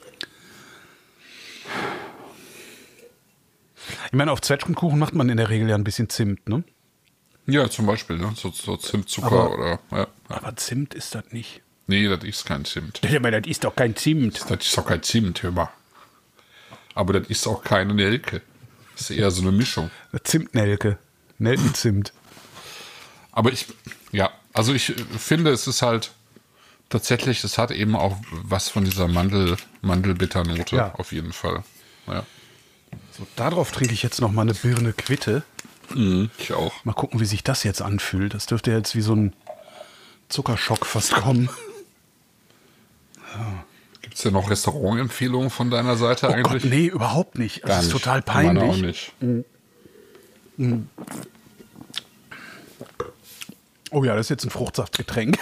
Speaker 2: Ich meine, auf Zwetschgenkuchen macht man in der Regel ja ein bisschen Zimt, ne?
Speaker 3: Ja, zum Beispiel, ne? So, so Zimtzucker
Speaker 2: aber,
Speaker 3: oder. Ja, ja.
Speaker 2: Aber Zimt ist das nicht.
Speaker 3: Nee, das ist kein Zimt.
Speaker 2: Ja, aber das ist doch kein Zimt.
Speaker 3: Das ist doch kein Zimt, hör mal. Aber das ist auch keine Nelke. Das ist eher so eine Mischung.
Speaker 2: Zimtnelke. Nelkenzimt.
Speaker 3: Aber ich, ja, also ich finde, es ist halt tatsächlich, es hat eben auch was von dieser Mandel, Mandelbitternote
Speaker 2: Ja.
Speaker 3: auf jeden Fall. Ja.
Speaker 2: So, darauf trinke ich jetzt noch mal eine Birne Quitte.
Speaker 3: Mhm, ich auch.
Speaker 2: Mal gucken, wie sich das jetzt anfühlt. Das dürfte jetzt wie so ein Zuckerschock fast kommen.
Speaker 3: Ja. Gibt es denn noch Restaurantempfehlungen von deiner Seite
Speaker 2: Oh
Speaker 3: eigentlich?
Speaker 2: Gott, nee, überhaupt nicht. Das
Speaker 3: Gar
Speaker 2: ist
Speaker 3: nicht.
Speaker 2: total
Speaker 3: Meine
Speaker 2: peinlich.
Speaker 3: auch nicht.
Speaker 2: Mhm. Oh ja, das ist jetzt ein Fruchtsaftgetränk.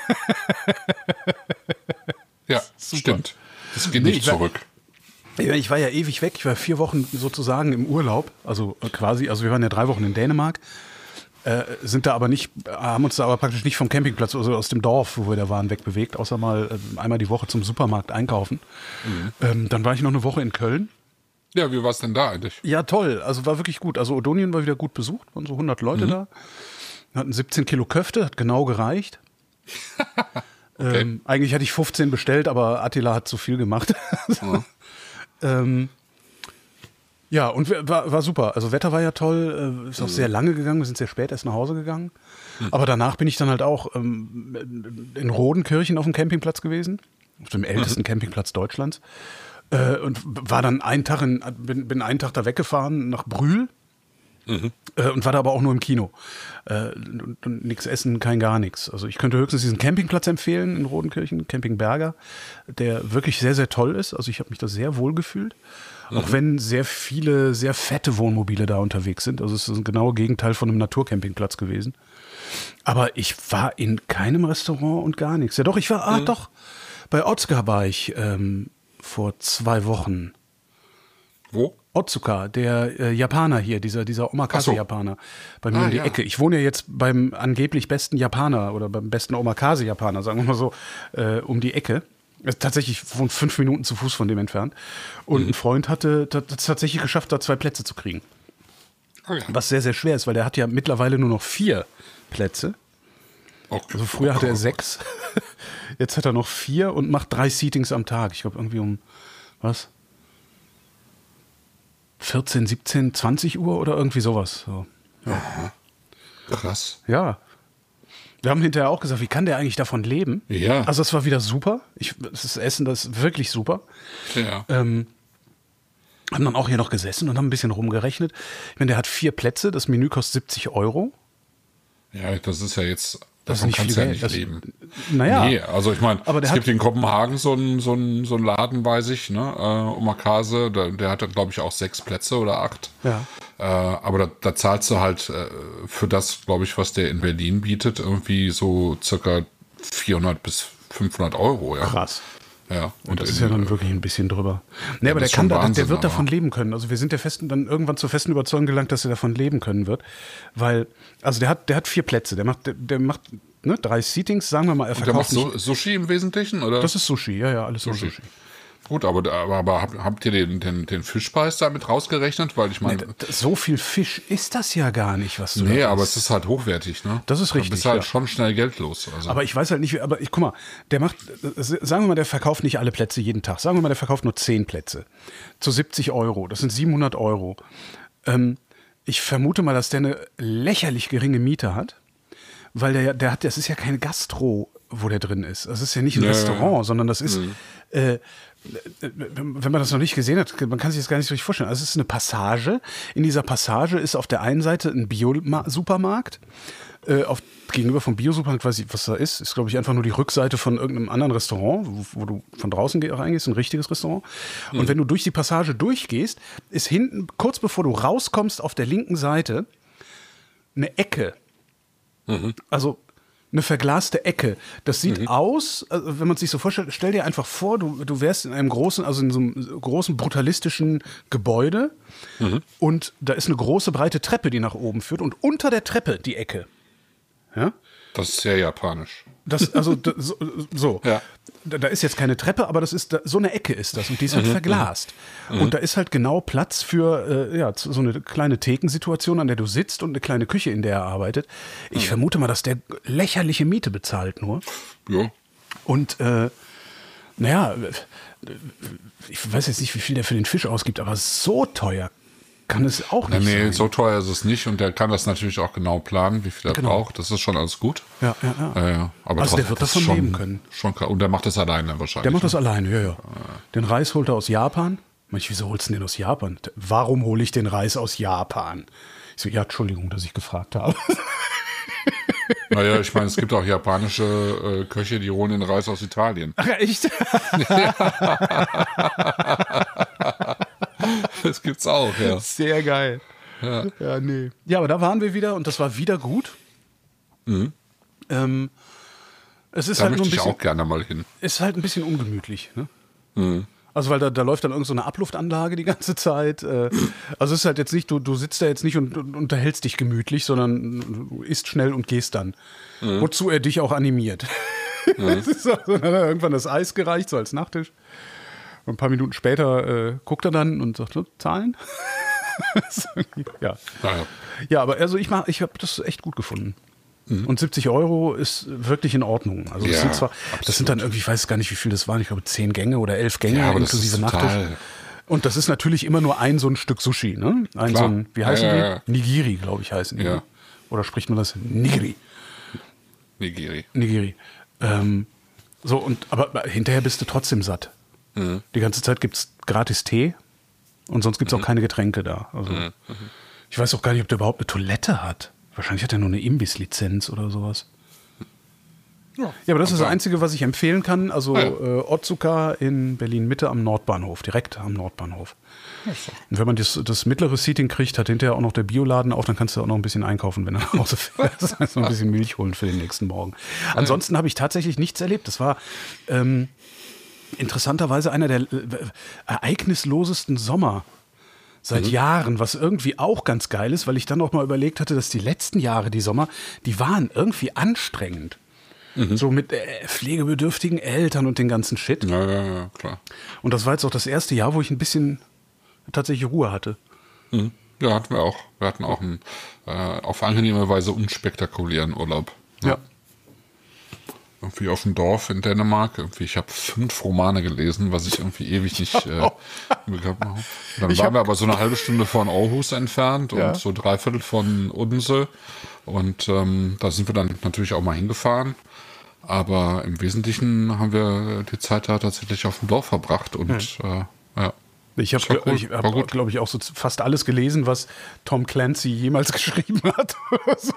Speaker 3: Ja,
Speaker 2: Super.
Speaker 3: stimmt. Das geht
Speaker 2: Nee,
Speaker 3: nicht
Speaker 2: ich war-
Speaker 3: zurück.
Speaker 2: Ich war ja ewig weg. Ich war vier Wochen sozusagen im Urlaub. Also äh, quasi, also wir waren ja drei Wochen in Dänemark. Äh, sind da aber nicht, haben uns da aber praktisch nicht vom Campingplatz, also aus dem Dorf, wo wir da waren, wegbewegt, außer mal äh, einmal die Woche zum Supermarkt einkaufen.
Speaker 3: Mhm.
Speaker 2: Ähm, dann war ich noch eine Woche in Köln.
Speaker 3: Ja, wie war es denn da eigentlich?
Speaker 2: Ja, toll. Also war wirklich gut. Also Odonien war wieder gut besucht, waren so hundert Leute
Speaker 3: Mhm.
Speaker 2: da. Wir hatten siebzehn Kilo Köfte, hat genau gereicht.
Speaker 3: Okay.
Speaker 2: ähm, eigentlich hatte ich fünfzehn bestellt, aber Attila hat zu viel gemacht.
Speaker 3: Ja.
Speaker 2: ähm, ja, und wir- war, war super. Also Wetter war ja toll, äh, ist auch sehr lange gegangen, wir sind sehr spät erst nach Hause gegangen. Aber danach bin ich dann halt auch ähm, in Rodenkirchen auf dem Campingplatz gewesen, auf dem ältesten Campingplatz Deutschlands. Äh, und war dann einen Tag in, bin, bin einen Tag da weggefahren nach Brühl. Äh, und war da aber auch nur im Kino. Äh, und, und nichts essen, kein gar nichts. Also ich könnte höchstens diesen Campingplatz empfehlen in Rodenkirchen, Camping Berger, der wirklich sehr, sehr toll ist. Also ich habe mich da sehr wohl gefühlt. Auch wenn sehr viele, sehr fette Wohnmobile da unterwegs sind. Also es ist ein genauer Gegenteil von einem Naturcampingplatz gewesen. Aber ich war in keinem Restaurant und gar nichts. Ja doch, ich war, ah doch, bei Otsuka war ich ähm, vor zwei Wochen.
Speaker 3: Wo?
Speaker 2: Otsuka, der äh, Japaner hier, dieser, dieser Omakase-Japaner, bei mir
Speaker 3: Ah,
Speaker 2: um die
Speaker 3: ja.
Speaker 2: Ecke. Ich wohne ja jetzt beim angeblich besten Japaner oder beim besten Omakase-Japaner, sagen wir mal so, äh, um die Ecke. Äh, Tatsächlich wohnt fünf Minuten zu Fuß von dem entfernt. Und ein Freund hatte t- t- tatsächlich geschafft, da zwei Plätze zu kriegen.
Speaker 3: Oh ja.
Speaker 2: Was sehr, sehr schwer ist, weil der hat ja mittlerweile nur noch vier Plätze.
Speaker 3: Okay.
Speaker 2: Also früher hatte er sechs. Jetzt hat er noch vier und macht drei Seatings am Tag. Ich glaube irgendwie um, was? vierzehn, siebzehn, zwanzig Uhr oder irgendwie sowas. So.
Speaker 3: Krass.
Speaker 2: Ja. Wir haben hinterher auch gesagt, wie kann der eigentlich davon leben?
Speaker 3: Ja.
Speaker 2: Also es war wieder super. Ich, das Essen, das ist wirklich super.
Speaker 3: Ja.
Speaker 2: Ähm, haben dann auch hier noch gesessen und haben ein bisschen rumgerechnet. Ich meine, der hat vier Plätze, das Menü kostet siebzig Euro.
Speaker 3: Ja, das ist ja jetzt,
Speaker 2: Das ist
Speaker 3: davon
Speaker 2: nicht
Speaker 3: kannst
Speaker 2: viel
Speaker 3: du ja
Speaker 2: Geld.
Speaker 3: nicht
Speaker 2: Das-
Speaker 3: leben.
Speaker 2: Naja.
Speaker 3: Nee, also ich meine,
Speaker 2: Aber der
Speaker 3: es
Speaker 2: hat-
Speaker 3: gibt in Kopenhagen so einen so einen- so einen Laden, weiß ich, ne, äh, Omakase, der, der hat, glaube ich, auch sechs Plätze oder acht.
Speaker 2: Ja.
Speaker 3: Äh, aber da, da zahlst du halt äh, für das, glaube ich, was der in Berlin bietet, irgendwie so circa vierhundert bis fünfhundert Euro, ja.
Speaker 2: Krass.
Speaker 3: Ja,
Speaker 2: und das ist ja dann wirklich ein bisschen drüber. Nee, aber der kann da, der wird davon leben können. Also wir sind der festen, dann irgendwann zur festen Überzeugung gelangt, dass er davon leben können wird. Weil, also der hat, der hat vier Plätze. Der macht, der, der macht ne, drei Seatings, sagen wir mal, er verkauft.
Speaker 3: Der macht so, Sushi im Wesentlichen, oder?
Speaker 2: Das ist Sushi, ja, ja, alles Sushi. Sushi.
Speaker 3: Gut, aber, aber, aber habt ihr den, den, den Fischpreis damit rausgerechnet? Weil ich meine.
Speaker 2: Nee, so viel Fisch ist das ja gar nicht, was du
Speaker 3: Nee,
Speaker 2: da
Speaker 3: aber es ist halt hochwertig, ne?
Speaker 2: Das ist richtig.
Speaker 3: Du bist halt
Speaker 2: ja.
Speaker 3: schon schnell Geld los. Also.
Speaker 2: Aber ich weiß halt nicht, aber ich guck mal, der macht, sagen wir mal, der verkauft nicht alle Plätze jeden Tag. Sagen wir mal, der verkauft nur zehn Plätze. Zu siebzig Euro. Das sind siebenhundert Euro. Ähm, ich vermute mal, dass der eine lächerlich geringe Miete hat. Weil der, der hat, das ist ja keine Gastro, wo der drin ist. Das ist ja nicht ein nee. Restaurant, sondern das ist, mhm. äh, wenn man das noch nicht gesehen hat, man kann sich das gar nicht so richtig vorstellen. Also es ist eine Passage. In dieser Passage ist auf der einen Seite ein Bio-Supermarkt. Äh, auf, gegenüber vom Bio-Supermarkt, weiß ich, was da ist, ist, glaube ich, einfach nur die Rückseite von irgendeinem anderen Restaurant, wo, wo du von draußen reingehst, ein richtiges Restaurant. Mhm. Und wenn du durch die Passage durchgehst, ist hinten, kurz bevor du rauskommst, auf der linken Seite eine Ecke. Mhm. Also eine verglaste Ecke. Das sieht mhm. aus, also wenn man es sich so vorstellt, stell dir einfach vor, du, du wärst in einem großen, also in so einem großen brutalistischen Gebäude mhm. und da ist eine große, breite Treppe, die nach oben führt und unter der Treppe die Ecke. Ja?
Speaker 3: Das ist sehr japanisch.
Speaker 2: Das, also das, so, so.
Speaker 3: Ja.
Speaker 2: Da, da ist jetzt keine Treppe, aber das ist da, so eine Ecke ist das und die ist halt mhm. verglast. Mhm. Und da ist halt genau Platz für äh, ja, so eine kleine Thekensituation, an der du sitzt und eine kleine Küche, in der er arbeitet. Ich mhm. vermute mal, dass der lächerliche Miete bezahlt nur.
Speaker 3: Ja.
Speaker 2: Und äh, naja, ich weiß jetzt nicht, wie viel der für den Fisch ausgibt, aber so teuer kann es auch nicht
Speaker 3: nee,
Speaker 2: sein.
Speaker 3: Nee, so teuer ist es nicht und der kann das natürlich auch genau planen, wie viel er genau. braucht. Das ist schon alles gut.
Speaker 2: Ja, ja, ja.
Speaker 3: Äh, ja. Aber
Speaker 2: also der wird davon
Speaker 3: schon,
Speaker 2: leben können.
Speaker 3: Schon, und der macht das alleine wahrscheinlich.
Speaker 2: Der macht das
Speaker 3: ne?
Speaker 2: alleine, ja, ja. Den Reis holt er aus Japan. Manch, wieso holst du den aus Japan? Warum hole ich den Reis aus Japan? Ich so, ja, Entschuldigung, dass ich gefragt habe.
Speaker 3: Naja, ich meine, es gibt auch japanische äh, Köche, die holen den Reis aus Italien.
Speaker 2: Ach, echt?
Speaker 3: Das gibt's auch, ja.
Speaker 2: Sehr geil.
Speaker 3: Ja.
Speaker 2: Ja, nee. Ja, aber da waren wir wieder und das war wieder gut.
Speaker 3: Mhm.
Speaker 2: Ähm, es ist
Speaker 3: da
Speaker 2: halt
Speaker 3: möchte
Speaker 2: nur ein bisschen,
Speaker 3: ich auch gerne mal hin.
Speaker 2: Ist halt ein bisschen ungemütlich, ne?
Speaker 3: Mhm.
Speaker 2: Also, weil da, da läuft dann irgend so eine Abluftanlage die ganze Zeit. Äh, also, es ist halt jetzt nicht, du, du sitzt da jetzt nicht und, und unterhältst dich gemütlich, sondern du isst schnell und gehst dann. Mhm. Wozu er dich auch animiert. Mhm. Das ist so, dann hat er irgendwann das Eis gereicht, so als Nachtisch. Und ein paar Minuten später äh, guckt er dann und sagt, ne, Zahlen? ja.
Speaker 3: Naja.
Speaker 2: Ja, aber also ich, mach, ich habe das echt gut gefunden.
Speaker 3: Mhm.
Speaker 2: Und siebzig Euro ist wirklich in Ordnung. Also das,
Speaker 3: ja,
Speaker 2: sind zwar,
Speaker 3: absolut.
Speaker 2: das sind dann irgendwie, ich weiß gar nicht, wie viel das waren, ich glaube zehn Gänge oder elf Gänge
Speaker 3: ja, aber
Speaker 2: inklusive
Speaker 3: das ist
Speaker 2: Nachtisch.
Speaker 3: total
Speaker 2: Und das ist natürlich immer nur ein so ein Stück Sushi, ne? Ein
Speaker 3: Klar.
Speaker 2: so ein, wie heißen
Speaker 3: ja,
Speaker 2: die?
Speaker 3: ja, ja.
Speaker 2: Nigiri, glaube ich, heißen die.
Speaker 3: Ja.
Speaker 2: Ne? Oder spricht man das? Nigiri.
Speaker 3: Nigiri.
Speaker 2: Nigiri. Ähm, so, und aber hinterher bist du trotzdem satt.
Speaker 3: Mhm.
Speaker 2: Die ganze Zeit gibt es gratis Tee und sonst gibt es
Speaker 3: mhm.
Speaker 2: auch keine Getränke da. Also,
Speaker 3: mhm.
Speaker 2: ich weiß auch gar nicht, ob der überhaupt eine Toilette hat. Wahrscheinlich hat er nur eine Imbisslizenz oder sowas.
Speaker 3: Ja,
Speaker 2: ja, aber das ist das
Speaker 3: sein.
Speaker 2: Einzige, was ich empfehlen kann. Also
Speaker 3: ja.
Speaker 2: äh, Otsuka in Berlin-Mitte am Nordbahnhof, direkt am Nordbahnhof. Und wenn man das, das mittlere Seating kriegt, hat hinterher auch noch der Bioladen auf, dann kannst du auch noch ein bisschen einkaufen, wenn du nach Hause fährst. Also ein bisschen Milch holen für den nächsten Morgen. Ansonsten habe ich tatsächlich nichts erlebt. Das war ähm, interessanterweise einer der äh, ereignislosesten Sommer seit mhm. Jahren, was irgendwie auch ganz geil ist, weil ich dann auch mal überlegt hatte, dass die letzten Jahre, die Sommer, die waren irgendwie anstrengend. Mhm. So mit äh, pflegebedürftigen Eltern und den ganzen Shit.
Speaker 3: Ja, ja, ja, klar.
Speaker 2: Und das war jetzt auch das erste Jahr, wo ich ein bisschen tatsächlich Ruhe hatte.
Speaker 3: Mhm. Ja, hatten wir auch. Wir hatten auch einen äh, auf angenehme Weise unspektakulären Urlaub. Ja. ja. Irgendwie auf dem Dorf in Dänemark. Irgendwie, ich habe fünf Romane gelesen, was ich irgendwie ewig nicht äh, gehabt habe. Dann
Speaker 2: ich
Speaker 3: waren
Speaker 2: hab...
Speaker 3: wir aber so eine halbe Stunde von Aarhus entfernt ja. und so dreiviertel von Odense. Und ähm, da sind wir dann natürlich auch mal hingefahren. Aber im Wesentlichen haben wir die Zeit da tatsächlich auf dem Dorf verbracht. Und hm. äh, ja.
Speaker 2: Ich habe, cool. hab, glaube ich, auch so fast alles gelesen, was Tom Clancy jemals geschrieben hat. so.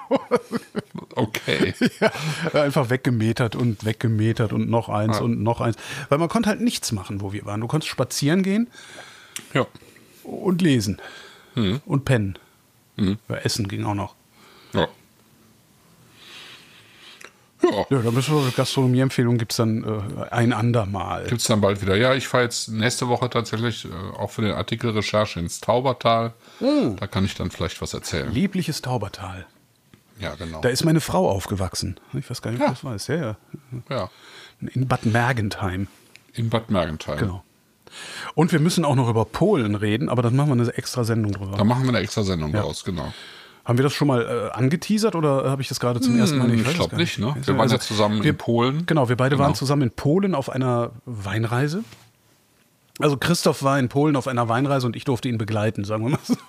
Speaker 3: Okay.
Speaker 2: Ja, einfach weggemetert und weggemetert und noch eins ja. und noch eins. Weil man konnte halt nichts machen, wo wir waren. Du konntest spazieren gehen
Speaker 3: ja.
Speaker 2: und lesen
Speaker 3: mhm.
Speaker 2: und pennen.
Speaker 3: Mhm.
Speaker 2: Ja, Essen ging auch noch.
Speaker 3: Ja. Ja.
Speaker 2: Ja, da müssen wir Gastronomie-Empfehlungen gibt es dann äh, ein andermal.
Speaker 3: Gibt es dann bald wieder. Ja, ich fahre jetzt nächste Woche tatsächlich äh, auch für den Artikel Recherche ins Taubertal. Mm. Da kann ich dann vielleicht was erzählen.
Speaker 2: Liebliches Taubertal.
Speaker 3: Ja, genau.
Speaker 2: Da ist meine Frau aufgewachsen. Ich weiß gar nicht, ob
Speaker 3: ja.
Speaker 2: das weiß. Ja, ja.
Speaker 3: ja.
Speaker 2: In Bad Mergentheim.
Speaker 3: In Bad Mergentheim.
Speaker 2: Genau. Und wir müssen auch noch über Polen reden, aber dann machen wir eine extra Sendung drüber.
Speaker 3: Da machen wir eine extra Sendung
Speaker 2: ja.
Speaker 3: draus, genau.
Speaker 2: Haben wir das schon mal äh, angeteasert oder habe ich das gerade zum hm, ersten Mal nicht?
Speaker 3: Ich, ich glaube nicht, ne?
Speaker 2: Wir
Speaker 3: waren
Speaker 2: also,
Speaker 3: ja zusammen
Speaker 2: wir,
Speaker 3: in Polen.
Speaker 2: Genau, wir beide
Speaker 3: genau.
Speaker 2: waren zusammen in Polen auf einer Weinreise. Also Christoph war in Polen auf einer Weinreise und ich durfte ihn begleiten, sagen wir mal so.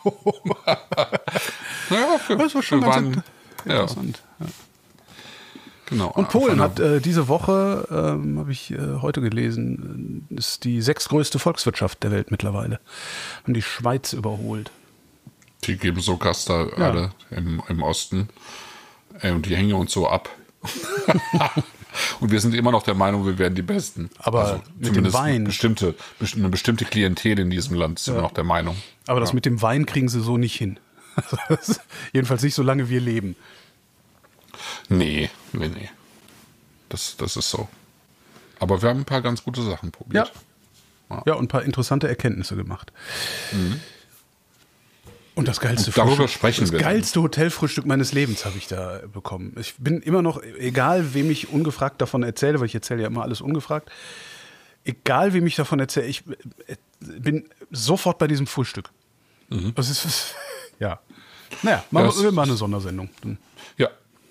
Speaker 3: Ja, für,
Speaker 2: das war schon
Speaker 3: wir
Speaker 2: ganz
Speaker 3: waren,
Speaker 2: interessant.
Speaker 3: Ja.
Speaker 2: Ja.
Speaker 3: Genau.
Speaker 2: Und Polen hat äh, diese Woche, ähm, habe ich äh, heute gelesen, ist die sechstgrößte Volkswirtschaft der Welt mittlerweile. Haben die Schweiz überholt.
Speaker 3: Die geben so Gas da ja. alle im, im Osten. Ey, und die hängen uns so ab. Und wir sind immer noch der Meinung, wir wären die Besten.
Speaker 2: Aber
Speaker 3: also
Speaker 2: mit dem Wein.
Speaker 3: Eine bestimmte, eine bestimmte Klientel in diesem Land ist ja. immer noch der Meinung.
Speaker 2: Aber das
Speaker 3: ja.
Speaker 2: mit dem Wein kriegen sie so nicht hin. Jedenfalls nicht, solange wir leben.
Speaker 3: Nee, nee, nee. Das, das ist so. Aber wir haben ein paar ganz gute Sachen probiert.
Speaker 2: Ja, ja. ja und ein paar interessante Erkenntnisse gemacht. Mhm. Und das geilste
Speaker 3: und darüber
Speaker 2: Frühstück,
Speaker 3: sprechen
Speaker 2: das
Speaker 3: wir.
Speaker 2: Das geilste Hotelfrühstück meines Lebens habe ich da bekommen. Ich bin immer noch, egal wem ich ungefragt davon erzähle, weil ich erzähle ja immer alles ungefragt, egal wem ich davon erzähle, ich bin sofort bei diesem Frühstück. Mhm. Das ist, ja. Naja, machen wir mal eine Sondersendung.
Speaker 3: Ja.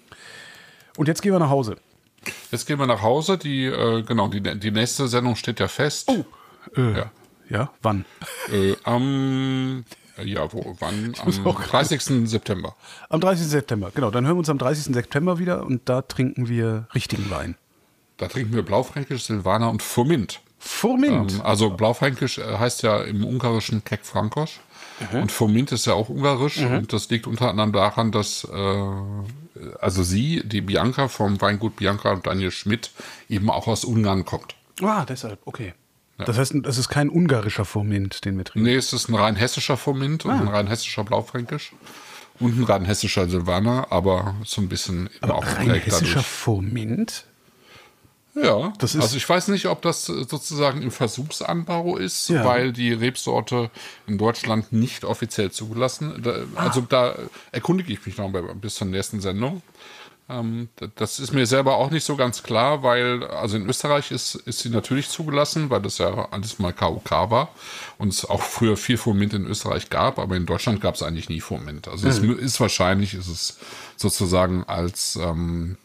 Speaker 2: Und jetzt gehen wir nach Hause.
Speaker 3: Jetzt gehen wir nach Hause. Die, äh, genau, die, die nächste Sendung steht ja fest.
Speaker 2: Oh. Äh,
Speaker 3: ja.
Speaker 2: ja, wann?
Speaker 3: Äh, am... Ja, wo, wann? Am dreißigsten September.
Speaker 2: Am dreißigsten September, genau. Dann hören wir uns am dreißigsten September wieder und da trinken wir richtigen Wein.
Speaker 3: Da trinken wir Blaufränkisch, Silvaner und Furmint.
Speaker 2: Furmint?
Speaker 3: Ähm, also Blaufränkisch heißt ja im Ungarischen Kek Frankos. Mhm. Und Furmint ist ja auch ungarisch. Mhm. Und das liegt unter anderem daran, dass äh, also sie, die Bianca vom Weingut Bianca und Daniel Schmidt, eben auch aus Ungarn kommt.
Speaker 2: Ah, deshalb, okay. Ja. Das heißt, es ist kein ungarischer Furmint, den wir trinken?
Speaker 3: Nee, es ist ein rein hessischer Furmint und ah. ein rein hessischer Blaufränkisch. Und ein rein hessischer Silvaner, aber so ein bisschen
Speaker 2: aber auch rein hessischer dadurch. Furmint?
Speaker 3: Ja, das ist also ich weiß nicht, ob das sozusagen im Versuchsanbau ist, ja. weil die Rebsorte in Deutschland nicht offiziell zugelassen. Da, ah. Also da erkundige ich mich noch bis zur nächsten Sendung. Ähm, das ist mir selber auch nicht so ganz klar, weil also in Österreich ist, ist sie natürlich zugelassen, weil das ja alles mal K U K war und es auch früher viel Furmint in Österreich gab, aber in Deutschland gab es eigentlich nie Furmint. Also mhm. es ist wahrscheinlich, ist es sozusagen als ähm,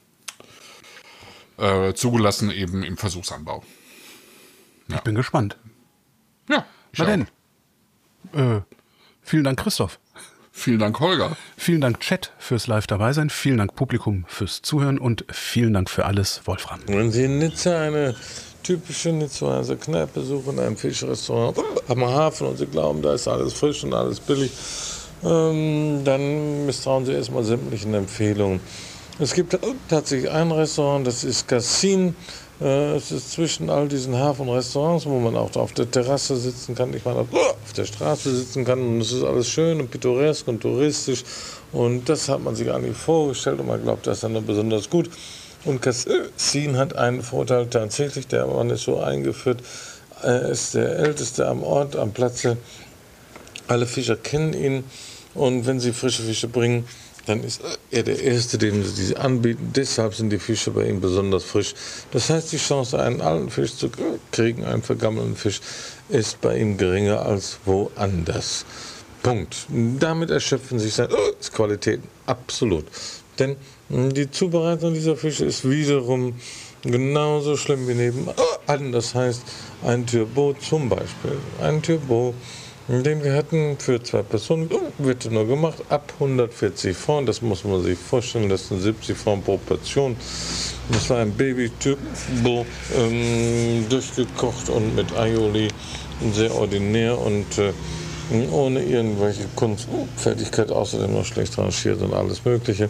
Speaker 3: Äh, zugelassen eben im Versuchsanbau.
Speaker 2: Ja. Ich bin gespannt.
Speaker 3: Ja.
Speaker 2: Na denn. Äh, vielen Dank, Christoph.
Speaker 3: Vielen Dank, Holger.
Speaker 2: Vielen Dank, Chat, fürs Live dabei sein. Vielen Dank, Publikum, fürs Zuhören und vielen Dank für alles, Wolfram.
Speaker 4: Wenn Sie in Nizza eine typische Nizzaer Kneipe suchen, ein Fischrestaurant am Hafen und Sie glauben, da ist alles frisch und alles billig, ähm, dann misstrauen Sie erstmal sämtlichen Empfehlungen. Es gibt tatsächlich ein Restaurant, das ist Cassin. Es ist zwischen all diesen Hafenrestaurants, wo man auch auf der Terrasse sitzen kann, ich meine, auf der Straße sitzen kann. Und es ist alles schön und pittoresk und touristisch. Und das hat man sich eigentlich vorgestellt und man glaubt, das ist dann besonders gut. Und Cassin hat einen Vorteil tatsächlich, der Mann ist so eingeführt, er ist der Älteste am Ort, am Platze. Alle Fischer kennen ihn und wenn sie frische Fische bringen, dann ist er der Erste, den sie anbieten. Deshalb sind die Fische bei ihm besonders frisch. Das heißt, die Chance, einen alten Fisch zu kriegen, einen vergammelten Fisch, ist bei ihm geringer als woanders. Punkt. Damit erschöpfen sich seine Qualitäten absolut. Denn die Zubereitung dieser Fische ist wiederum genauso schlimm wie nebenan. Das heißt, ein Turbo zum Beispiel. Ein Turbo, den wir hatten für zwei Personen, wird nur gemacht ab hundertvierzig Francs. Das muss man sich vorstellen, das sind siebzig Francs pro Portion. Das war ein Baby-Turbo, ähm, durchgekocht und mit Aioli, sehr ordinär und äh, ohne irgendwelche Kunstfertigkeit, außerdem noch schlecht rangiert und alles Mögliche.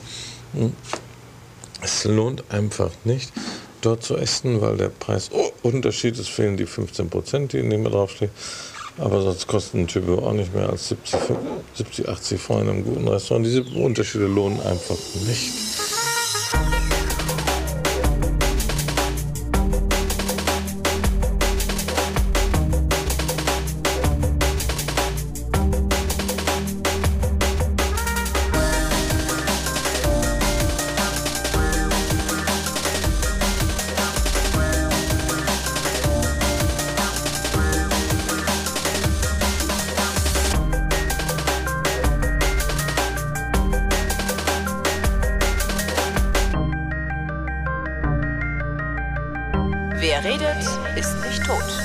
Speaker 4: Es lohnt einfach nicht, dort zu essen, weil der Preisunterschied ist, fehlen die fünfzehn Prozent, die in dem draufstehen. Aber sonst kostet ein Turbo auch nicht mehr als siebzig, achtzig Francs in einem guten Restaurant. Diese Unterschiede lohnen einfach nicht.
Speaker 5: Wer redet, ist nicht tot.